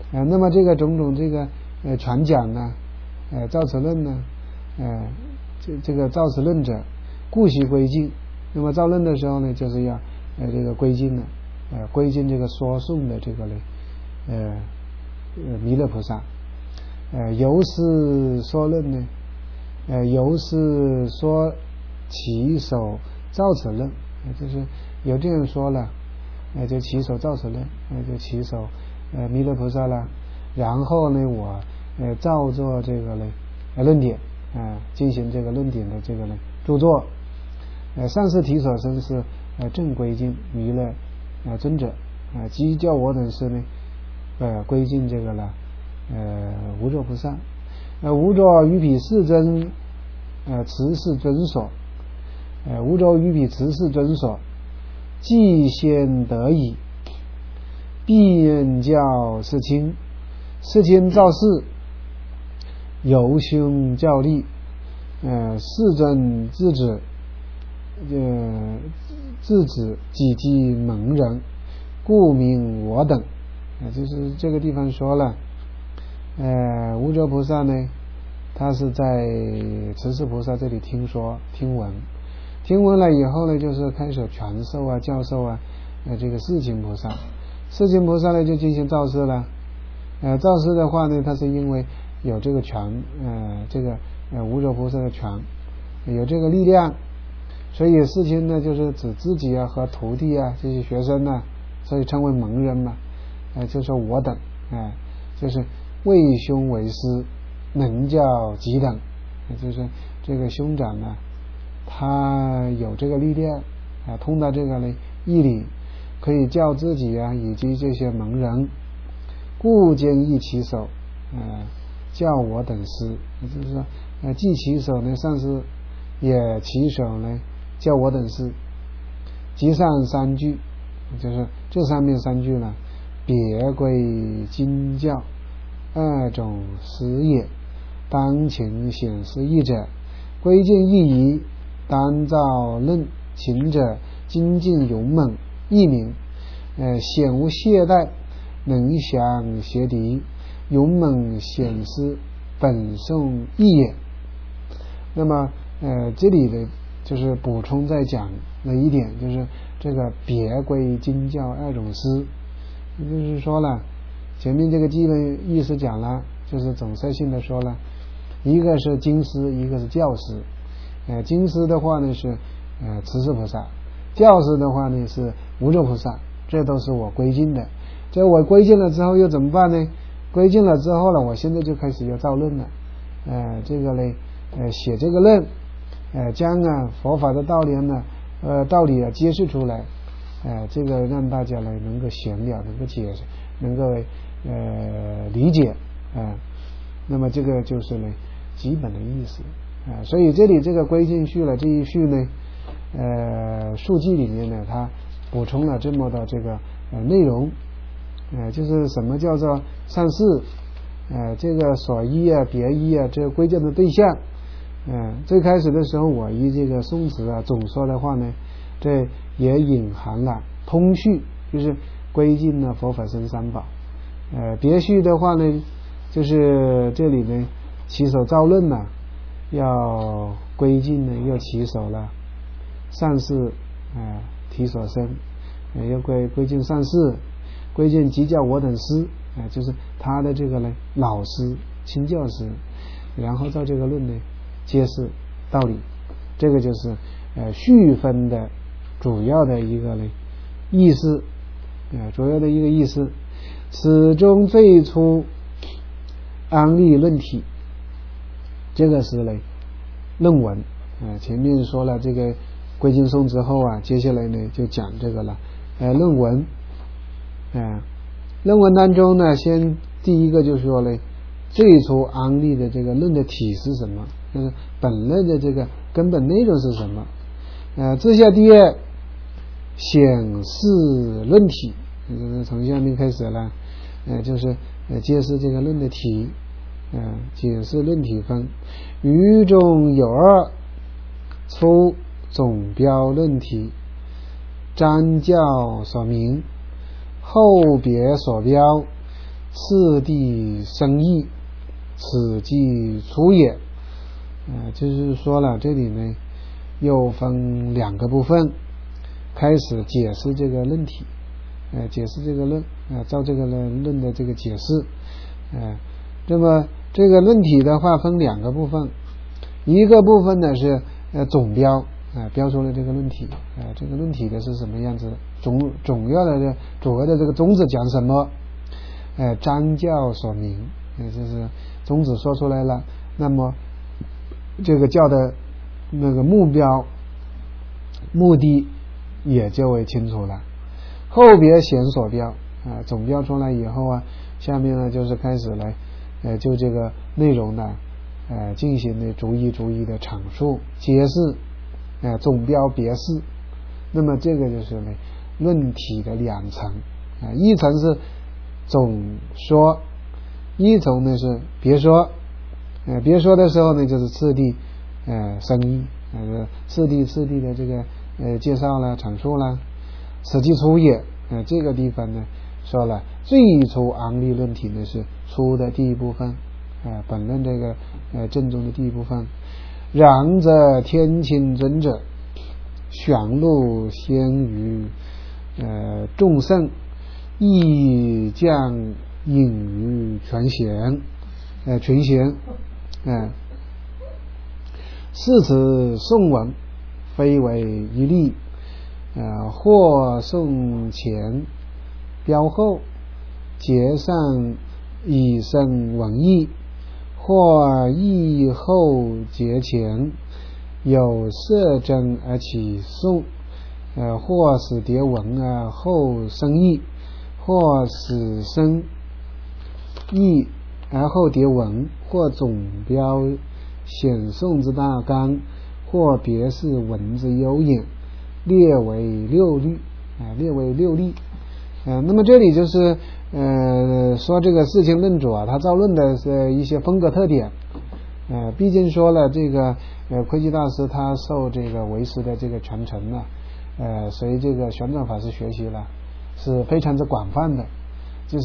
呃，那么这个种种这个呃全讲呢，呃造词论呢，呃这这个造词论者故须归尽。那么造论的时候呢，就是要呃这个归尽呢，呃归尽这个说颂的这个呢，呃呃弥勒菩萨。呃由是说论呢，呃由是说起手造词论，呃就是有这样说了，呃就起手造词论，呃就起手呃弥勒菩萨了，然后呢我呃造作这个呢呃论点啊、呃，进行这个论点的这个呢著作。呃上士提所生是呃正归尽弥勒呃尊者啊、呃，即教我等是呢呃归尽这个了呃无着菩萨。呃无着于彼世尊呃慈氏尊所，呃无着于彼慈氏尊所，既先得矣，必愿教世亲，世亲造世，由兄教力，呃世尊自止呃自止己即蒙人，故名我等。呃就是这个地方说了，呃无着菩萨呢，他是在慈氏菩萨这里听说听闻，听闻了以后呢，就是开始传授啊教授啊呃这个世亲菩萨。世亲菩萨呢就进行造世了。呃造世的话呢，他是因为有这个权呃这个呃无着菩萨的权，有这个力量，所以世亲呢就是指自己啊和徒弟啊这些学生呢，所以称为蒙人嘛。呃就说我等，哎、呃、就是为兄为师，能教己等，呃就是这个兄长呢，他有这个力量啊、呃，通到这个呢义理，可以教自己啊以及这些蒙人，故兼一起手，呃教我等师，也就是说呃既起手呢上师，也起手呢教我等师。即上三句，就是这上面三句呢，别归经教二种实也，当前显示义者，归尽义仪，当造论勤者，精进勇猛，义明，呃显无懈怠，能降邪敌，勇猛显示本颂义也。那么呃这里的就是补充再讲了一点，就是这个别归经教二种师，就是说了前面这个基本意思讲了，就是总摄性的说了，一个是经师，一个是教师。呃经师的话呢是呃慈氏菩萨，教师的话呢是无着菩萨，这都是我归尽的。这我归尽了之后又怎么办呢？归尽了之后呢，我现在就开始要造论了，呃这个呢呃写这个论，呃将啊佛法的道理呢呃道理啊揭示出来，呃这个让大家呢能够显了，能够解释，能够呃理解啊、呃。那么这个就是呢基本的意思啊、呃。所以这里这个归尽序了这一序呢，呃述记里面呢它补充了这么的这个呃内容，呃就是什么叫做上士，呃这个所依啊别依啊这个归尽的对象。嗯，最开始的时候我依这个宋词啊总说的话呢，这也隐含了通序，就是归尽呢佛法僧三宝。呃别序的话呢，就是这里呢起手造论呢要归尽呢又起手了上士呃提所生，呃要归归尽上士，归尽即教我等师，呃就是他的这个呢老师亲教师，然后照这个论呢揭示道理。这个就是呃序分的主要的一个呢意思，呃主要的一个意思。此中最初安立论体，这个是呢论文，呃前面说了这个归尽颂之后啊，接下来呢就讲这个了呃论文。呃论文当中呢，先第一个就是说呢最初安立的这个论的体是什么，就是本论的这个根本内容是什么。呃自下第二显示论体，就是从下面开始了，呃就是呃揭示这个论的体，呃解释论体分，语中有二，初总标论体，章教所明，后别所标， 次第生义，此即出也。呃，就是说了，这里呢又分两个部分，开始解释这个论体，呃，解释这个论，呃，照这个论论的这个解释，呃，那么这个论体的话分两个部分，一个部分呢是呃总标，啊、呃，标出了这个论体，呃，这个论体的是什么样子，总总要的这主要的这个宗旨讲什么，呃，章教所明，也就是宗旨说出来了，那么这个教的那个目标目的也就会清楚了。后别显所标啊、呃，总标出来以后啊，下面呢就是开始来呃就这个内容呢呃进行的逐一逐一的阐述解释，呃总标别释。那么这个就是呢论体的两层啊、呃，一层是总说，一层呢是别说。呃，别说的时候呢，就是次第呃生义，呃次第次第的这个呃介绍了阐述了，此即出也。呃，这个地方呢说了，最初昂立论体呢是出的第一部分，呃本论这个呃正宗的第一部分。然则天亲尊者选录先于呃众圣，亦将隐于全贤，呃群贤。嗯，是此颂文，非为一例，呃，或颂前标后，节上以生文义，或义后节前，有摄真而起颂，呃，或使叠文而后生义，或使生义而后叠文，或总标显颂之大纲，或别是文之优眼，列为六律啊、呃，列为六例。呃，那么这里就是呃说这个事情论主啊，他造论的是一些风格特点。呃，毕竟说了这个呃窥基大师他受这个为师的这个传承呢，呃，随这个玄奘法师学习了，是非常之广泛的，就是。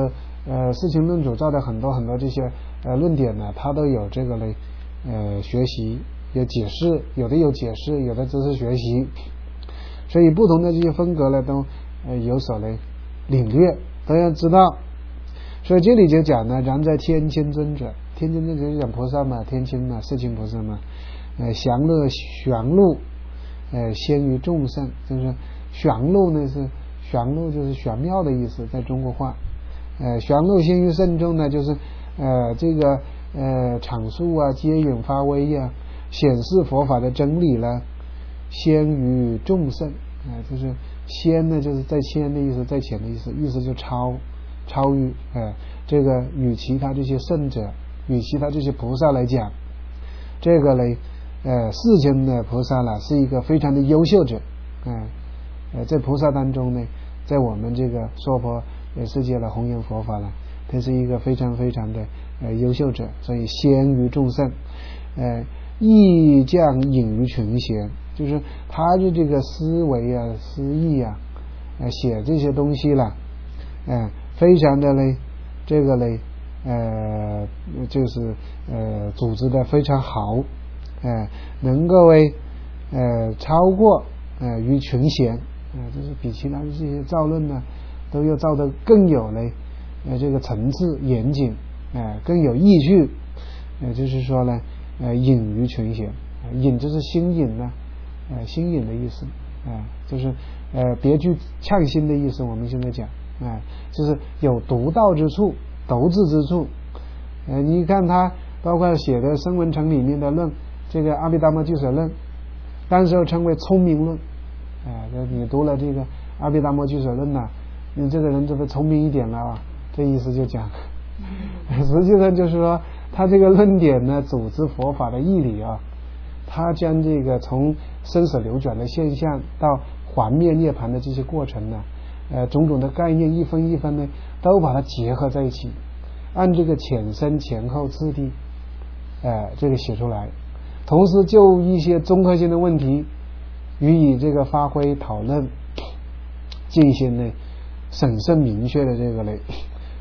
呃，事情论主造的很多很多这些呃论点呢，它都有这个嘞，呃，学习有解释，有的有解释，有的只是学习，所以不同的这些风格呢，都呃有所嘞领略，都要知道。所以这里就讲呢，然在天亲尊者，天亲尊者就讲菩萨嘛，天亲嘛，世亲菩萨嘛，呃，祥乐玄录，呃，先于众圣，就是玄录呢是玄录就是玄妙的意思，在中国话。呃，玄录先于圣众呢，就是呃这个呃阐述啊、接引发威呀、啊，显示佛法的真理了，先于众圣啊、呃，就是先呢，就是在先的意思，在前的意思，意思就超超于呃这个与其他这些圣者，与其他这些菩萨来讲，这个呢呃世间的菩萨呢是一个非常的优秀者，呃呃在菩萨当中呢，在我们这个娑婆世界的弘扬佛法了，他是一个非常非常的呃优秀者，所以先于众圣，呃亦将隐于群贤，就是他的这个思维啊、思意啊，呃写这些东西了，呃非常的嘞，这个嘞呃就是呃组织的非常好，呃能够为呃超过呃于群贤，呃就是比其他的这些造论呢。都要造得更有嘞，呃，这个层次严谨，呃，更有意趣，呃，就是说呢，呃，隐于群贤，呃、隐就是新颖呢，呃，新颖的意思，啊、呃，就是呃别具匠心的意思。我们现在讲，啊、呃，就是有独到之处、独自之处。呃，你看他包括写的《声闻成》里面的论，这个《阿毗达摩俱舍论》，当时候称为聪明论，啊、呃，你读了这个《阿毗达摩俱舍论》呐。你这个人这个聪明一点了啊，这意思就讲，实际上就是说，他这个论点呢，组织佛法的义理啊，他将这个从生死流转的现象到还灭涅槃的这些过程呢，呃，种种的概念一分一分呢，都把它结合在一起，按这个前生前后次第，呃，这个写出来，同时就一些综合性的问题予以这个发挥讨论，进行呢。审慎明确的这个嘞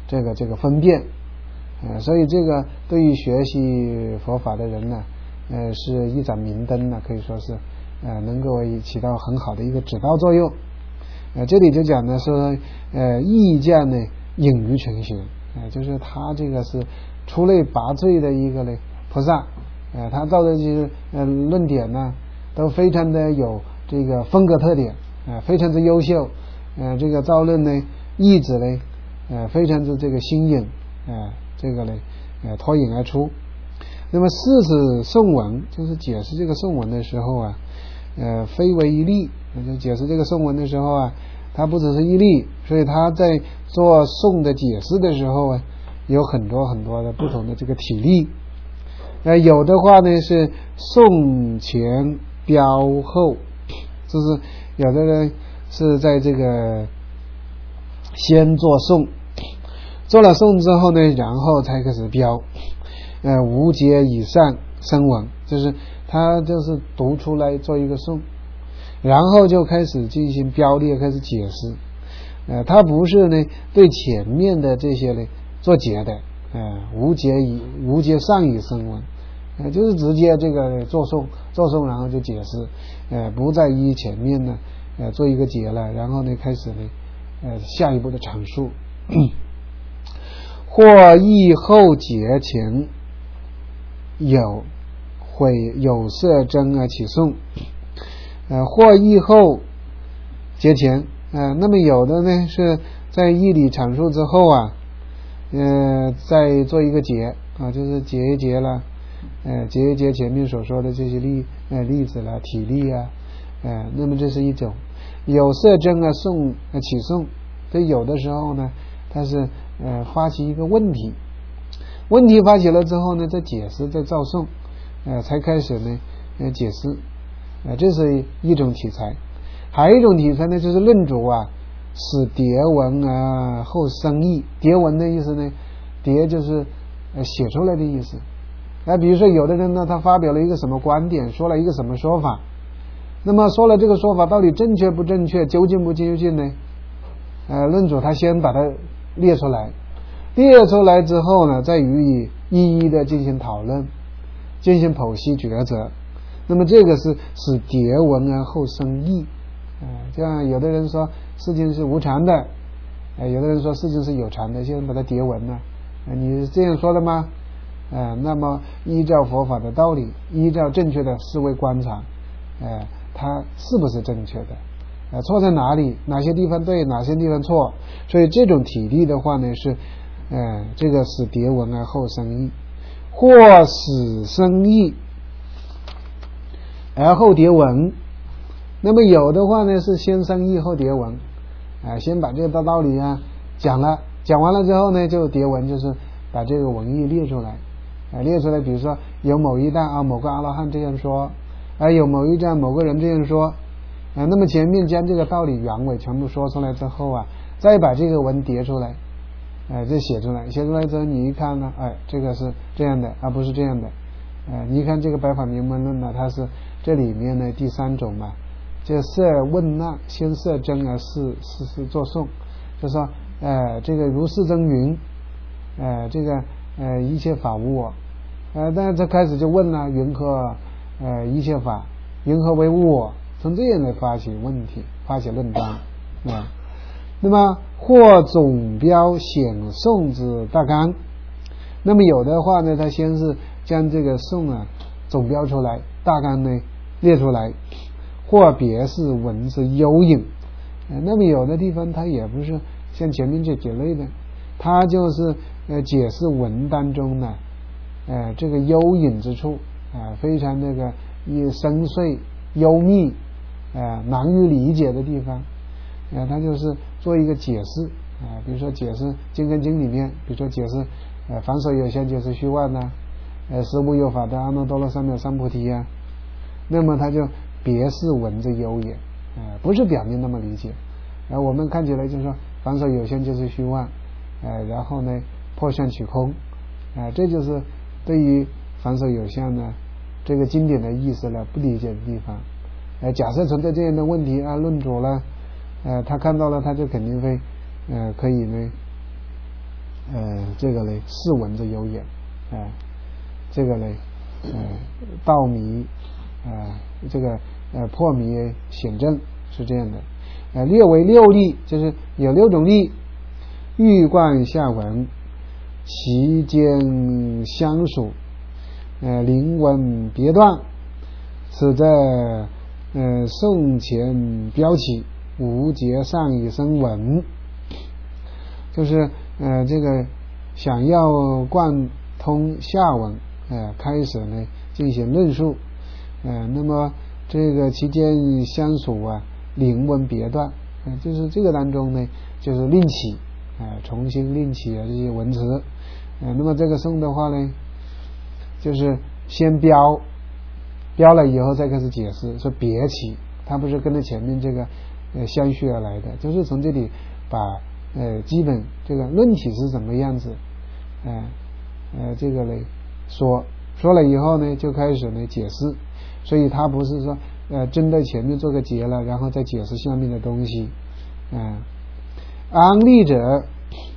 这个这个分辨，呃，所以这个对于学习佛法的人呢，呃，是一盏明灯呢，可以说是呃能够起到很好的一个指导作用。呃，这里就讲的说，呃，意见呢隐于群学，呃，就是他这个是出类拔萃的一个呢菩萨，呃，他造的这些呃论点呢都非常的有这个风格特点，呃，非常之优秀，呃，这个造论呢意旨呢，呃，非常之这个新颖，呃，这个呢呃脱颖而出。那么四是颂文，就是解释这个颂文的时候啊，呃，非为一例，就解释这个颂文的时候啊，它不只是一例，所以他在做颂的解释的时候啊，有很多很多的不同的这个体例。呃，有的话呢是颂前标后，就是有的人是在这个先做颂，做了颂之后呢，然后才开始标。呃，无节以上声闻，就是他就是读出来做一个颂，然后就开始进行标列，开始解释。呃，他不是呢对前面的这些呢做结的，呃，无节以无节上以声闻，呃，就是直接这个做颂做颂，然后就解释，呃，不再依前面呢呃做一个结了，然后呢开始呢呃下一步的阐述。或意后结前有会有色真而起颂，呃，或意后结前，呃，那么有的呢是在义理阐述之后啊，呃，再做一个结啊，就是结一结了，呃，结一结前面所说的这些例呃例子了，体例啊，呃，那么这是一种有色真而颂呃起颂，所以有的时候呢，它是呃发起一个问题。问题发起了之后呢，再解释，再造颂，呃，才开始呢，呃，解释，呃，这是一种题材。还有一种题材呢，就是论主啊，使牒文啊后生义。牒文的意思呢，牒就是呃写出来的意思。那比如说有的人呢，他发表了一个什么观点，说了一个什么说法，那么说了这个说法到底正确不正确，究竟不究竟呢？呃，论主他先把它列出来。列出来之后呢，再予以一一的进行讨论，进行剖析抉择。那么这个是使牒文而后生义，呃，这样有的人说事情是无常的，呃，有的人说事情是有常的，先把它牒文呢，呃，你是这样说的吗？呃，那么依照佛法的道理，依照正确的思维观察，呃，它是不是正确的？呃，错在哪里？哪些地方对，哪些地方错？所以这种体例的话呢是。呃，这个使牒文而后生义，或使生义而后牒文。那么有的话呢是先生义后牒文，啊、呃，先把这个道理啊讲了，讲完了之后呢，就牒文，就是把这个文义列出来，啊、呃，列出来，比如说有某一段啊，某个阿罗汉这样说，啊、呃，有某一段某个人这样说，啊、呃，那么前面将这个道理原委全部说出来之后啊，再把这个文叠出来。呃，这写出来，写出来之后你一看呢，哎，这个是这样的，而不是这样的。呃，你看这个《百法明门论》呢，它是这里面呢第三种嘛，这色问难，先色真而是是是作颂，就说，呃，这个如是真云，呃，这个呃一切法无我，呃，但是这开始就问了，云何呃一切法，云何为无我？从这样来发起问题，发起论章，啊、呃。那么或总标显颂之大纲，那么有的话呢，他先是将这个颂啊总标出来，大纲呢列出来，或别是文字幽隐，呃，那么有的地方它也不是像前面这几类的，它就是呃解释文当中呢，呃这个幽隐之处啊、呃，非常那个一深邃幽密，呃难于理解的地方。呃，它就是做一个解释啊、呃，比如说解释《金刚经》里面，比如说解释呃凡所有相，皆是虚妄呐，呃实无有法的阿耨多罗三藐三菩提啊，那么它就别是文字幽也，呃不是表面那么理解，呃我们看起来就是说凡所有相，皆是虚妄，呃然后呢破相取空，啊、呃、这就是对于凡所有相呢这个经典的意思呢不理解的地方，呃假设存在这样的问题啊，论主了。呃，他看到了，他就肯定会，呃，可以呢， 呃这个嘞是闻者有也，呃这个嘞呃道迷呃这个呃破迷显正是这样的。呃略为六力，就是有六种力，欲贯下闻，其间相属，呃灵闻别断，此在呃宋前标起，无节上以生闻。就是呃这个想要贯通下文，呃开始呢进行论述，呃那么这个期间相属啊，灵闻别断，呃就是这个当中呢就是另起，呃重新另起的这些文词，呃那么这个颂的话呢，就是先标标了以后再开始解释，说别起，它不是跟着前面这个呃相续而来的，就是从这里把呃基本这个论体是什么样子，呃呃这个呢说说了以后呢就开始呢解释，所以它不是说呃针对前面做个结了然后再解释下面的东西。呃安立者，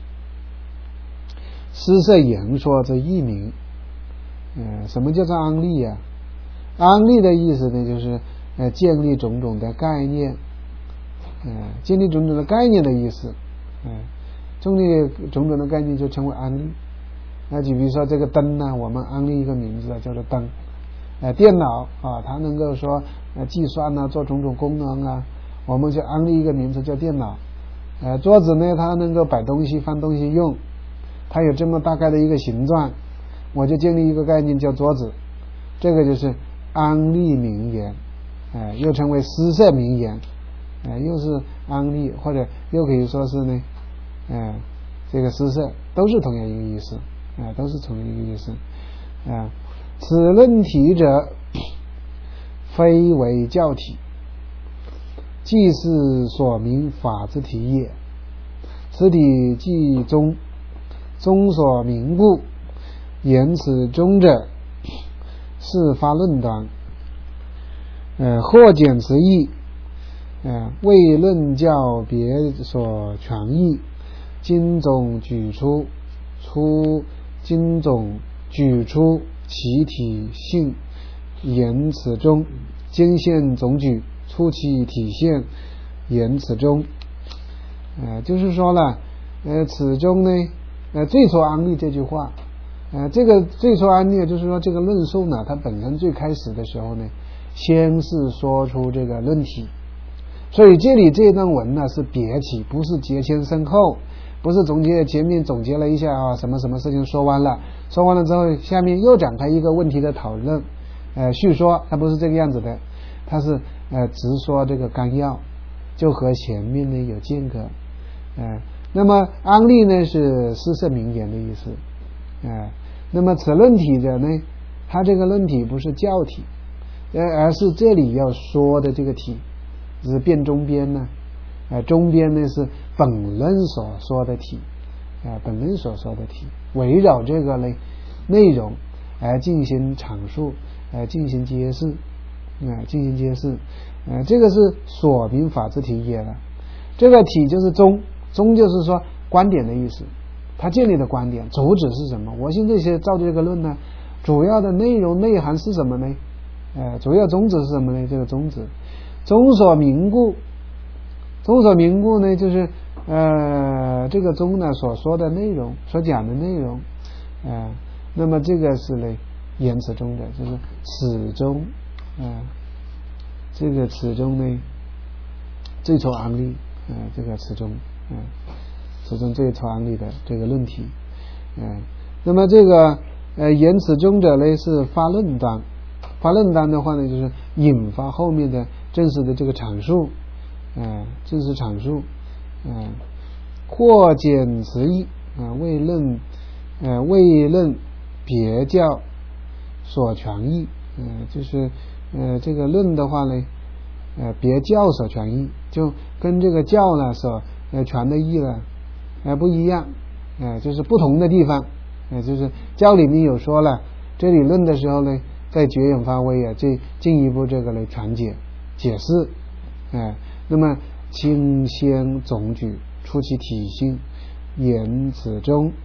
诗社言说这一名。呃什么叫做安立啊？安立的意思呢就是呃建立种种的概念，呃建立种种的概念的意思，呃建立种种的概念就称为安立。那就比如说这个灯呢，我们安立一个名字叫做灯。呃电脑啊，它能够说呃计算啊，做种种功能啊，我们就安立一个名字叫电脑。呃桌子呢，它能够摆东西放东西用，它有这么大概的一个形状，我就建立一个概念叫桌子，这个就是安立名言，呃又称为诗社名言，呃又是安立，或者又可以说是呢呃这个诗社，都是同样一个意思，呃都是同样一个意思。呃此论体者，非为教体，即是所明法之体也。此体即中，中所明故，言此中者，是发论端。呃或简词义，呃为论教别所传译，经总举出出经总举出其体性，言此中，经现总举出其体现，言此中。呃就是说了，呃此中呢，呃最初安立这句话，呃这个最初安立就是说这个论述呢，它本身最开始的时候呢，先是说出这个论体，所以这里这段文呢是别起，不是节前深后，不是总结前面总结了一下啊什么什么事情说完了，说完了之后下面又展开一个问题的讨论，呃叙说，它不是这个样子的，它是呃直说这个纲要，就和前面呢有间隔。呃那么安立呢是诗社名言的意思，呃那么此论体者呢，它这个论体不是教体，呃而是这里要说的这个体是辩中边呢，呃中边呢是本论所说的体，呃本论所说的体，围绕这个呢内容来进行阐述，呃进行揭示，呃进行揭示，呃这个是所明法之体也了。这个体就是中，中就是说观点的意思，他建立的观点主旨是什么？我现在是照这个论呢，主要的内容内涵是什么呢？呃主要宗旨是什么呢？这个宗旨中所明故，中所明故呢就是呃这个中呢所说的内容，所讲的内容，呃那么这个是呢言此中的，就是此中，呃这个此中呢最初安立，呃这个此中，呃此中最初安立的这个论题，呃那么这个呃言此中者呢是发论端，发论端的话呢就是引发后面的正式的这个阐述，呃正式阐述，呃或简词义，啊、呃、为论呃为论别教所传译，呃就是呃这个论的话呢，呃别教所传译，就跟这个教呢所呃传的义呢呃不一样，呃就是不同的地方，呃就是教里面有说了，这里论的时候呢在觉远发微啊，这进一步这个来传解解释，呃那么经先总举出其体性，言此中，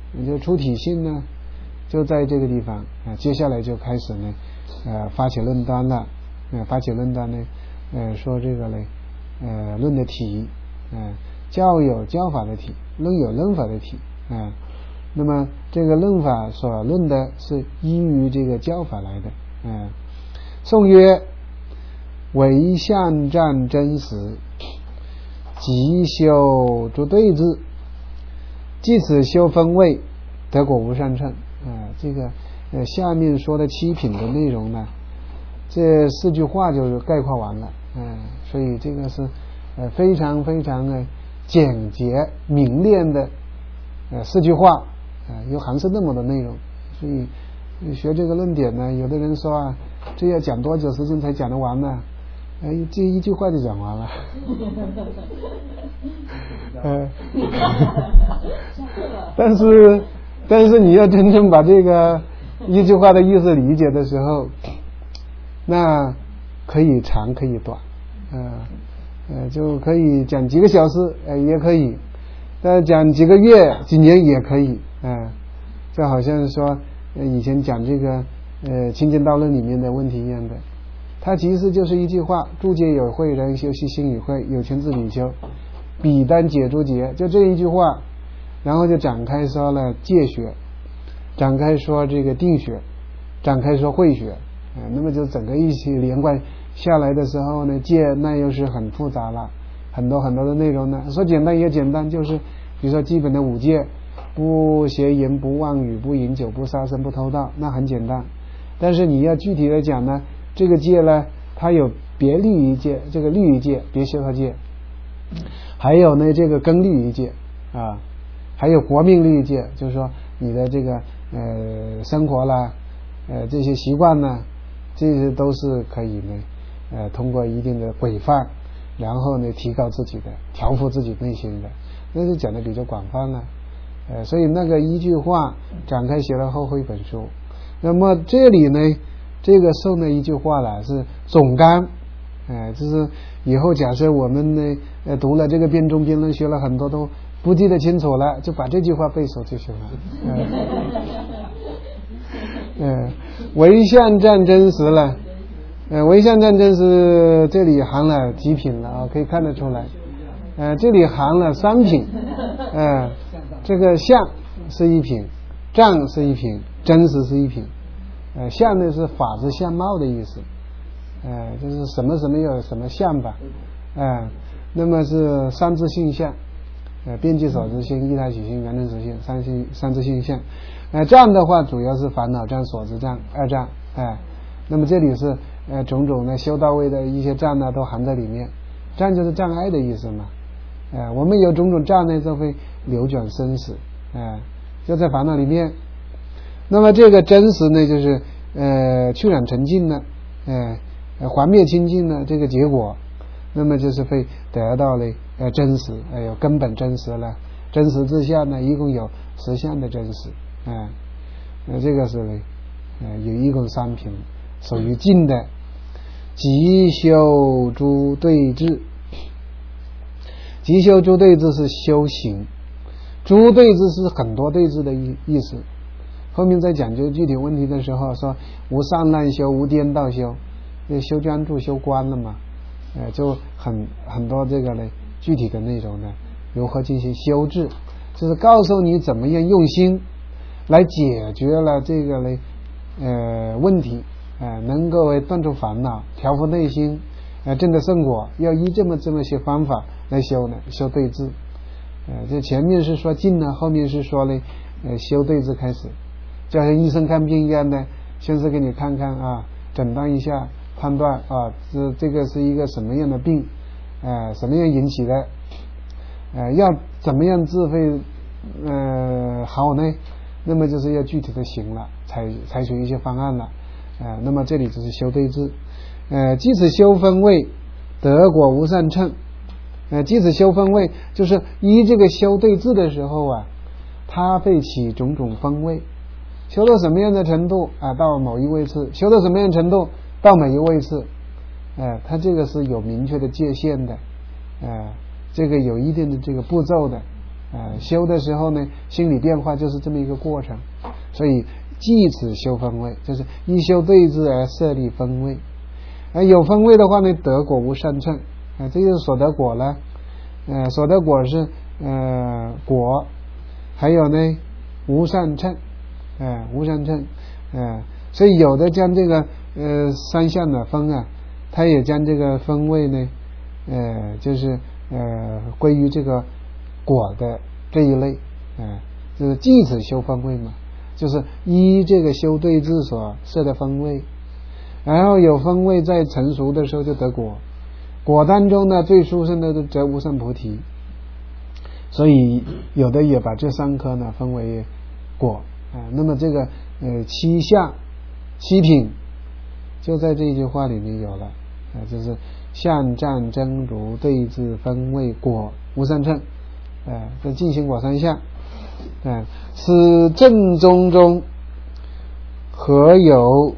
就出体性呢，就在这个地方啊。接下来就开始呢，呃，发起论断了，呃，发起论断呢，呃，说这个呢，呃，论的体，呃，教有教法的体，论有论法的体，啊、呃，那么这个论法所论的是依于这个教法来的，啊、呃。颂曰：唯相占真实，即修诸对治，即此修分位，得果无善乘。啊、呃，这个呃下面说的七品的内容呢，这四句话就概括完了。嗯、呃，所以这个是呃非常非常的简洁明练的呃四句话，啊、呃，又含是那么多内容，所以学这个论点呢，有的人说啊，这要讲多久时间才讲得完呢？哎，这一句话就讲完了。呃，但是但是你要真正把这个一句话的意思理解的时候，那可以长可以短，呃呃就可以讲几个小时，呃也可以，但讲几个月几年也可以，啊、呃，就好像说以前讲这个呃清净道论里面的问题一样的，它其实就是一句话：诸劫有慧人修习心与慧，有情自比丘，彼当解诸劫。就这一句话，然后就展开说了戒学，展开说这个定学，展开说慧学，呃、那么就整个一起连贯下来的时候呢，戒那又是很复杂了，很多很多的内容呢。说简单也简单，就是比如说基本的五戒：不邪淫，不妄语，不饮酒，不杀生，不偷盗，那很简单。但是你要具体的讲呢，这个戒呢，它有别律仪戒，这个律仪戒，别修他戒，还有呢这个根律仪戒啊，还有国命律仪戒，就是说你的这个呃生活啦，呃这些习惯呢，这些都是可以呢呃通过一定的规范，然后呢提高自己的，调伏自己内心的，那是讲的比较广泛了。呃，所以那个一句话展开写了厚厚一本书。那么这里呢，这个送的一句话了是总纲，呃，就是以后假设我们呢，呃，读了这个辩中辩论，学了很多都不记得清楚了，就把这句话背熟就行了。呃，呃唯相占真实了，呃，唯相占真实这里含了几品了啊？可以看得出来，呃，这里含了三品，呃。这个相是一品，占是一品，真实是一品。呃，相呢是法之相貌的意思，呃，就是什么什么有什么相吧，呃，那么是三自性相，呃，遍计所知性、异他起性、缘能实性，三性三自性相。呃，占的话主要是烦恼占、所知占、二占，哎、呃，那么这里是呃种种的修到位的一些占呢都含在里面。占就是障碍的意思嘛。呃，我们有种种障碍，就会流转生死，呃，就在烦恼里面。那么这个真实呢，就是呃去染沉净呢，呃，还灭清净呢，这个结果，那么就是会得到了呃真实，呃有根本真实了。真实之下呢，一共有十相的真实，啊、呃，那这个是呢，呃有一共三品，属于净的，即修诸对治。即修诸对治是修行，诸对治是很多对治的意意思。后面在讲究具体问题的时候说，无上滥修，无颠倒修，修专注修观了嘛，呃，就很很多这个呢具体的内容呢，如何进行修治，就是告诉你怎么样用心来解决了这个呢呃问题，呃能够断除烦恼，调伏内心，呃证得圣果，要依这么这么些方法来修呢，修对治。呃，这前面是说静呢，后面是说呢，呃，修对治开始，就像医生看病一样的，先是给你看看啊，诊断一下，判断啊，这这个是一个什么样的病，呃，什么样引起的，呃，要怎么样治会呃好呢？那么就是要具体的行了，采采取一些方案了，呃，那么这里就是修对治，呃，即使修分位，得果无善乘。呃，即使修分位，就是依这个修对治的时候啊，它会起种种分位，修到什么样的程度啊，到某一位次；修到什么样的程度，到每一位次。呃，它这个是有明确的界限的，呃，这个有一定的这个步骤的， 呃，修的时候呢，心理变化就是这么一个过程，所以即此修分位，就是一修对治而设立分位。呃，有分位的话呢，得果无善乘，呃，这就是所得果了。呃，所得果是呃果，还有呢无善乘，呃，无善乘，呃，所以有的将这个呃三项的分啊，他也将这个分位呢，呃，就是呃归于这个果的这一类，呃，就是即此修分位嘛，就是依这个修对治所设的分位，然后有分位在成熟的时候就得果，果当中呢最殊胜的则无上菩提，所以有的也把这三颗呢分为果啊、呃。那么这个呃七相七品就在这句话里面有了啊、呃，就是相战争如对治分位果无上乘。呃，这进行果三项，呃，此正宗中何有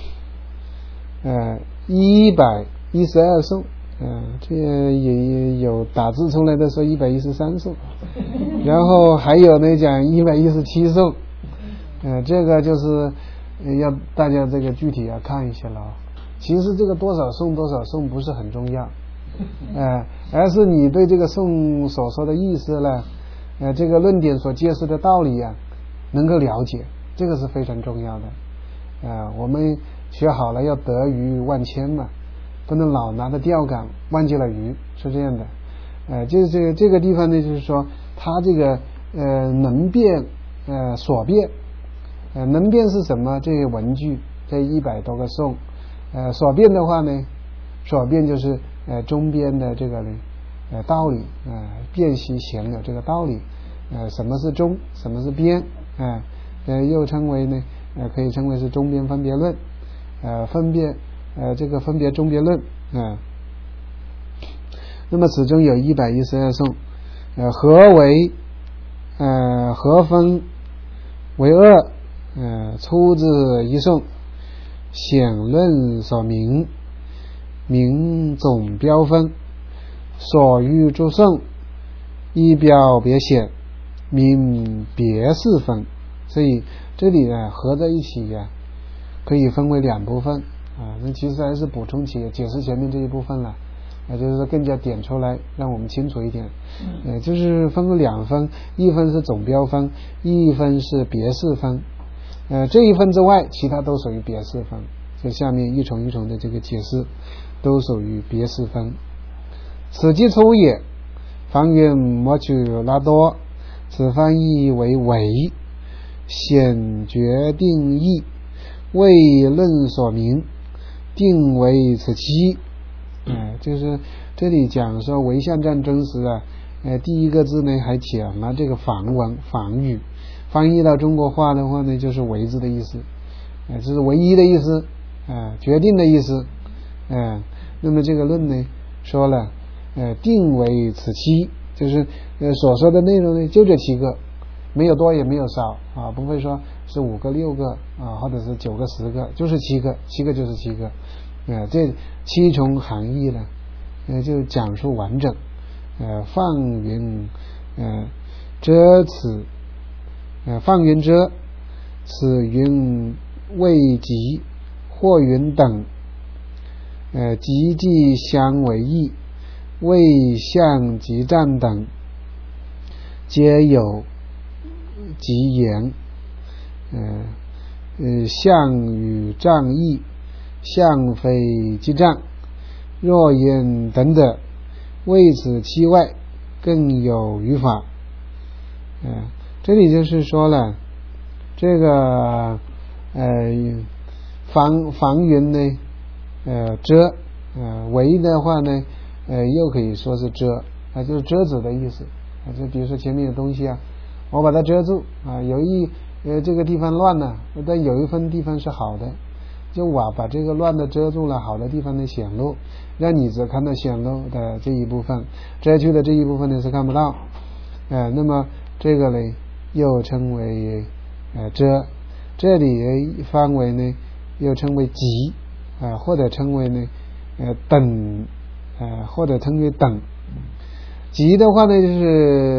呃一百一十二颂，呃，这也有打字出来的说一百一十三颂，然后还有呢讲一百一十七颂，呃，这个就是要大家这个具体要看一下了。其实这个多少颂多少颂不是很重要。呃，而是你对这个颂所说的意思呢，呃，这个论点所揭示的道理啊，能够了解，这个是非常重要的。呃，我们学好了要得鱼万千嘛，不能老拿着钓竿忘记了鱼，是这样的。呃，就是这个这个地方呢，就是说它这个呃能变呃所变，呃能变是什么？这些文句这一百多个颂，呃所变的话呢，所变就是呃中边的这个呢呃道理，呃辨析显有这个道理，呃什么是中，什么是边，呃呃又称为呢呃可以称为是中边分别论，呃分别呃这个分别中别论啊、呃。那么此中有一百一十二颂，呃何为呃何分为二，呃出自一颂，显论所明，名总标分，所欲诸颂一标别显，名别事分。所以这里呢合在一起呀、啊，可以分为两部分啊。那其实还是补充解解释前面这一部分了，也、啊、就是说更加点出来，让我们清楚一点。呃，就是分为两分，一分是总标分，一分是别事分。呃，这一分之外，其他都属于别事分。这下面一重一重的这个解释，都属于别事分。此即出也。方云摩取拉多，此翻译为为，显决定义，为论所明，定为此期。呃，就是这里讲说唯相战争时啊，呃，第一个字呢还讲了这个梵文梵语，翻译到中国话的话呢，就是为字的意思，呃，这是唯一的意思，呃，决定的意思，呃，那么这个论呢说了，呃，定为此期，就是呃所说的内容呢就这七个，没有多也没有少啊，不会说是五个六个啊，或者是九个十个，就是七个，七个就是七个，呃，这七重含义呢，呃，就讲述完整，呃，放云呃遮此，呃放云遮，此云未极，或云等，呃极即相为异，未相即战等，皆有极言，呃呃相与仗义，相非即战，若言等等，为此期外，更有语法。呃这里就是说了，这个呃防防云呢，呃遮，呃为的话呢，呃又可以说是遮啊、呃，就是遮止的意思啊。就比如说前面有东西啊，我把它遮住啊，有一呃这个地方乱了，但有一分地方是好的，就我把这个乱的遮住了，好的地方呢显露，让你只看到显露的这一部分，遮去的这一部分呢是看不到。呃那么这个呢又称为呃遮，这里范围呢又称为极啊、呃，或者称为呢呃等呃或者称为等。极的话呢就是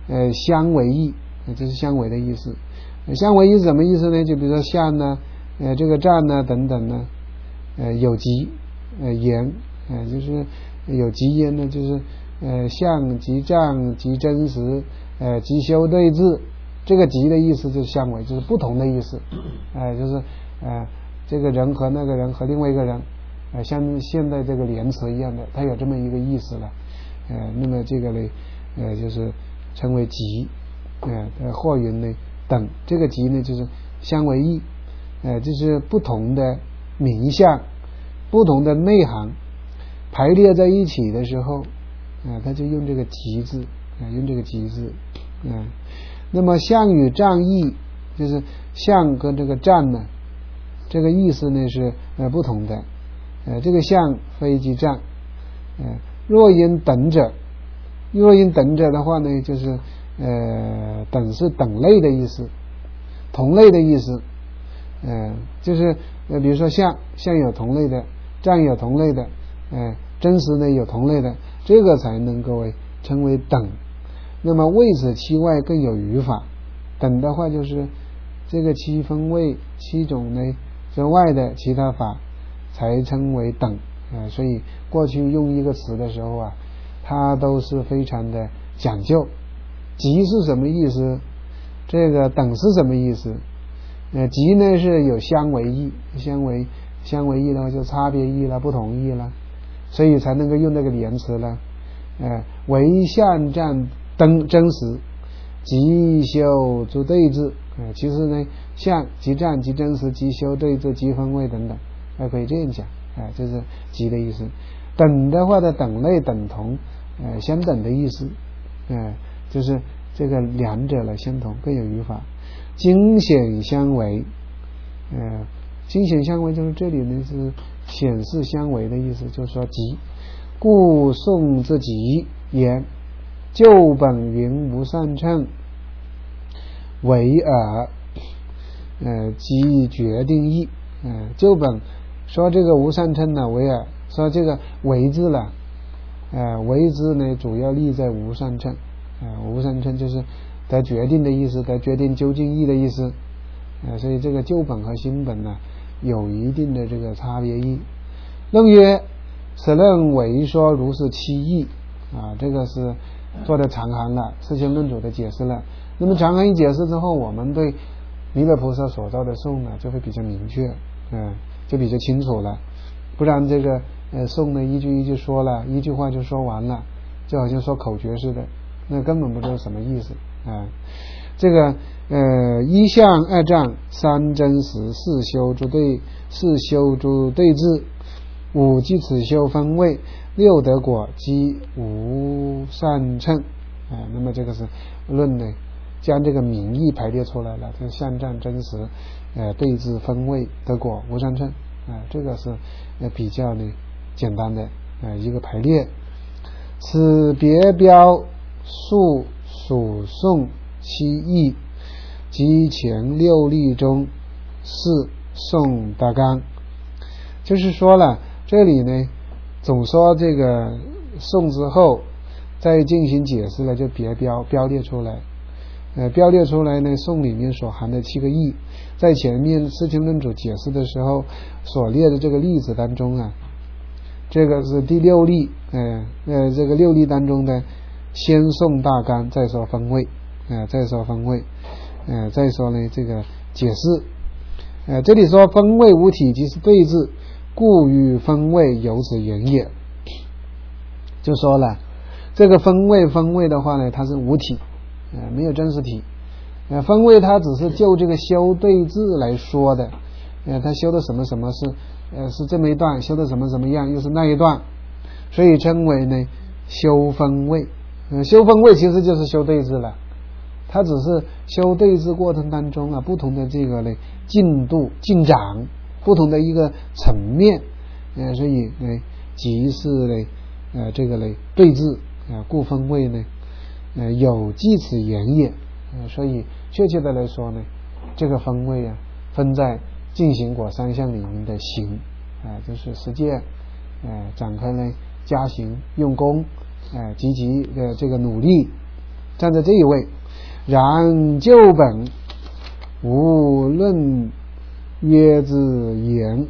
呃相为义，这是相为的意思。相为义是什么意思呢？就比如说相呢，呃这个战呢等等呢，呃有吉呃言，呃就是有吉言呢，就是呃相即战即真实，呃即修对治。这个即的意思就是相为，就是不同的意思，呃就是呃这个人和那个人和另外一个人，呃像现在这个连词一样的，它有这么一个意思了。呃那么这个呢呃就是称为即，呃或云呢等，这个即呢就是相为义，呃就是不同的名相，不同的内涵排列在一起的时候，啊、呃，他就用这个即字，啊、呃，用这个即字，啊、呃。那么相与战义，就是相跟这个战呢，这个意思呢是呃不同的，呃这个相非即战，呃若因等者，若因等者的话呢，就是呃等是等类的意思，同类的意思，呃就是呃比如说相相有同类的，战有同类的，呃真实呢有同类的，这个才能够为称为等。那么为此其外更有语法，等的话就是这个七分位七种呢之外的其他法才称为等，呃所以过去用一个词的时候啊，它都是非常的讲究。即是什么意思？这个等是什么意思？呃即呢是有相为义，相为相为义的话就差别义了，不同义了，所以才能够用这个连词了。呃为相战真真实，即修诸对治，呃其实呢相即战即真实即修对治即分位等等，还可以这样讲，啊、呃、这是即的意思。等的话的等类等同，呃相等的意思，呃就是这个两者了相同，更有语法。惊显相为，呃惊显相为就是这里呢是显示相为的意思，就是说即，故宋之即言旧本云无善称为尔，呃即决定义，呃旧本说这个无善称呢为尔，说这个为字了，呃为字呢主要立在无善称，呃无善称就是得决定的意思，得决定究竟义的意思，呃所以这个旧本和新本呢有一定的这个差别义。论曰此论为说如是七义，啊这个是做的长行了，四经论主的解释了。那么长行一解释之后，我们对弥勒菩萨所造的颂呢就会比较明确，嗯、呃，就比较清楚了。不然这个呃颂呢一句一句说了，一句话就说完了，就好像说口诀似的，那根本不知道什么意思啊、呃。这个呃一相二障三真实四修诸对四修诸对治五即此修分位六得果即无善称，啊、呃，那么这个是论呢，将这个名义排列出来了，这个相战真实，呃，对治分位得果无善称，啊、呃，这个是呃比较呢简单的呃一个排列。此别标述属颂七义，即前六例中是颂大纲，就是说了。这里呢总说这个颂之后再进行解释了，就别标标列出来，呃标列出来呢颂里面所含的七个义，在前面释经论主解释的时候所列的这个例子当中啊，这个是第六例，呃呃这个六例当中的先颂大纲，再说分位，呃再说分位，呃再说呢这个解释，呃这里说分位无体即是对治，故与分位由此言也，就说了这个分位分位的话呢它是无体，呃没有真实体，呃分位它只是就这个修对治来说的，呃它修的什么什么是呃是这么一段，修的什么什么样又是那一段，所以称为呢修分位，呃修分位其实就是修对治了，它只是修对治过程当中啊不同的这个呢进度进展，不同的一个层面，呃所以呢即是呢呃这个呢对治啊、呃、故分位呢呃有即此言也，呃所以确切的来说呢这个分位啊分在进行果三项里面的行啊、呃、就是实践，呃展开呢加行用功，呃积极的这个努力， 站在这一位。然旧本无论约之言，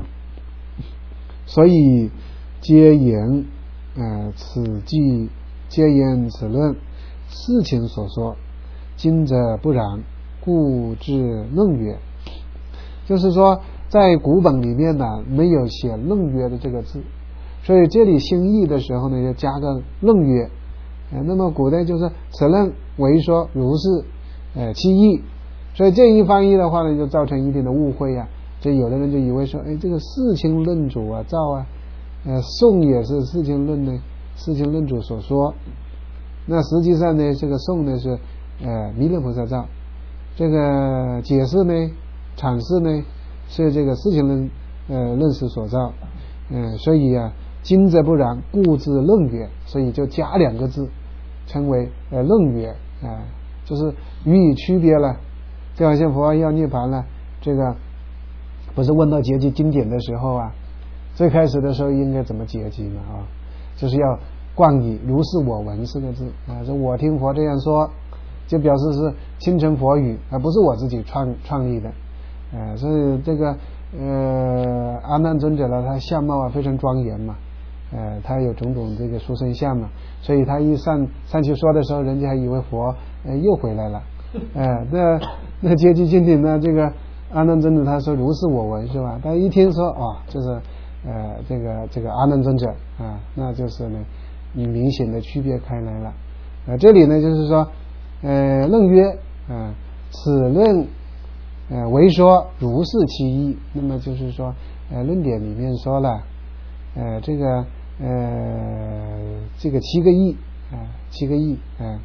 所以皆言呃此即皆言此论事情所说，今则不然，故之论曰。就是说在古本里面呢没有写论曰的这个字，所以这里新译的时候呢就加个论曰。呃那么古代就是此论为说如是呃其义，所以这一翻译的话呢就造成一定的误会啊。这有的人就以为说，哎，这个事情论主啊造啊，呃颂也是事情论呢，事情论主所说。那实际上呢，这个颂呢是呃弥勒菩萨造，这个解释呢、阐释呢是这个事情论呃论师所造，嗯、呃，所以啊，今则不然，故之论曰，所以就加两个字，称为呃论曰啊、呃，就是予以区别了。就好像佛要涅槃了，这个不是问到结集经典的时候啊，最开始的时候应该怎么结集嘛啊，就是要冠以如是我闻四个字啊，说我听佛这样说，就表示是亲承佛语，而不是我自己创创立的。呃，所以这个呃阿难尊者呢，他相貌啊非常庄严嘛，呃，他有种种这个殊胜相嘛，所以他一上上去说的时候，人家还以为佛呃又回来了。呃，那那结集经典呢，这个阿难尊者他说如是我闻是吧？他一听说哦，就是呃这个这个阿难尊者啊，那就是呢明显的区别开来了。呃，这里呢就是说呃论曰啊、呃，此论呃为说如是其义。那么就是说呃论点里面说了呃这个呃这个七个义啊、呃、七个义啊。呃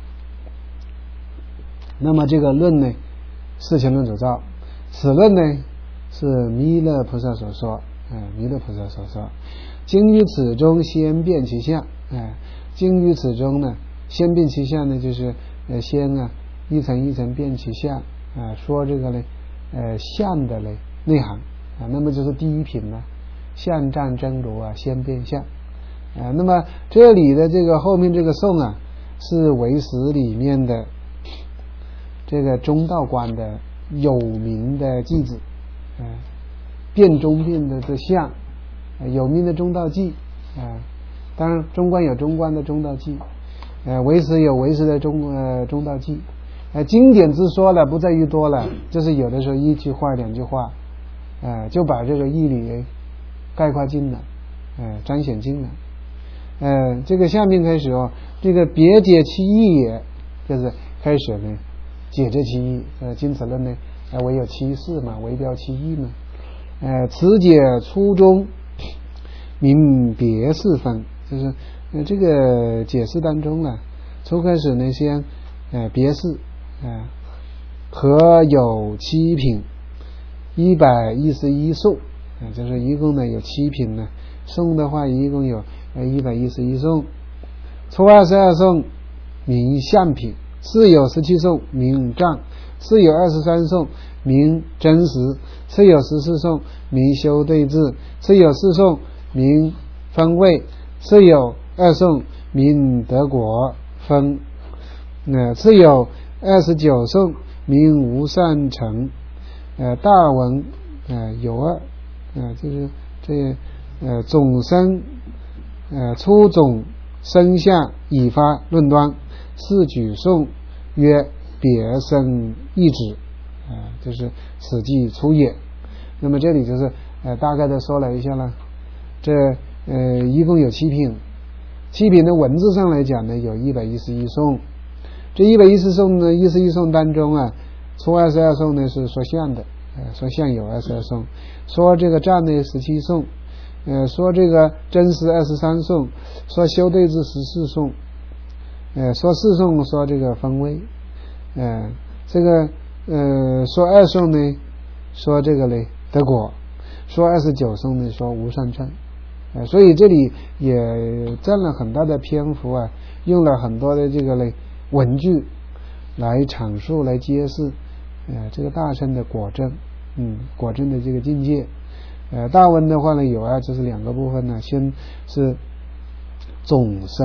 那么这个论呢，事情论主造，此论呢是弥勒菩萨所说，哎、呃，弥勒菩萨所说，经于此中先辨其相，哎、呃，经于此中呢，先辨其相呢，就是呃先啊一层一层辨其相，啊、呃，说这个呢，呃相的嘞内涵啊、呃，那么就是第一品呢，相占真如啊，先辨相，啊、呃，那么这里的这个后面这个颂啊，是唯识里面的。这个中道观的有名的句子，呃，辩中辩的这相、呃，有名的中道记，啊、呃，当然中观有中观的中道记，呃，唯识有唯识的中呃中道记，呃，经典之说了不在于多了，就是有的时候一句话两句话，呃，就把这个义理概括尽了，呃，彰显尽了，呃，这个下面开始哦，这个别解其义也，就是开始呢。解这其义，呃，今此论呢，呃，唯有其事嘛，唯标其义嘛，呃，此解初中明别事分，就是呃这个解释当中啊，初开始呢先呃别事，呃，和有七品，一百一十一颂，啊、呃，就是一共呢有七品呢，颂的话一共有呃一百一十一颂，初二十二颂名相品。次有十七颂名藏，次有二十三颂名真实，次有十四颂名修对治，次有四颂名分位，次有二颂名得果分，呃，次有二十九颂名无上成，呃，大文呃有二，呃，就是这呃总生呃初总生相已发论端。是举颂曰别生一指，啊、呃，就是此即出也。那么这里就是呃大概的说了一下了，这呃一共有七品，七品的文字上来讲呢，有一百一十一颂。这一百一十颂呢，一十一颂当中啊，初二十二颂呢是说相的，呃，说相有二十二颂，说这个占呢十七颂，呃，说这个真实二十三颂，说修对治十四颂。呃，说四颂说这个分位，呃，这个呃说二颂呢，说这个嘞得果，说二十九颂呢说无上乘，呃，所以这里也占了很大的篇幅啊，用了很多的这个嘞文句来阐述来揭示，呃，这个大乘的果证，嗯，果证的这个境界，呃，大文的话呢有啊，这是两个部分呢，先是总生。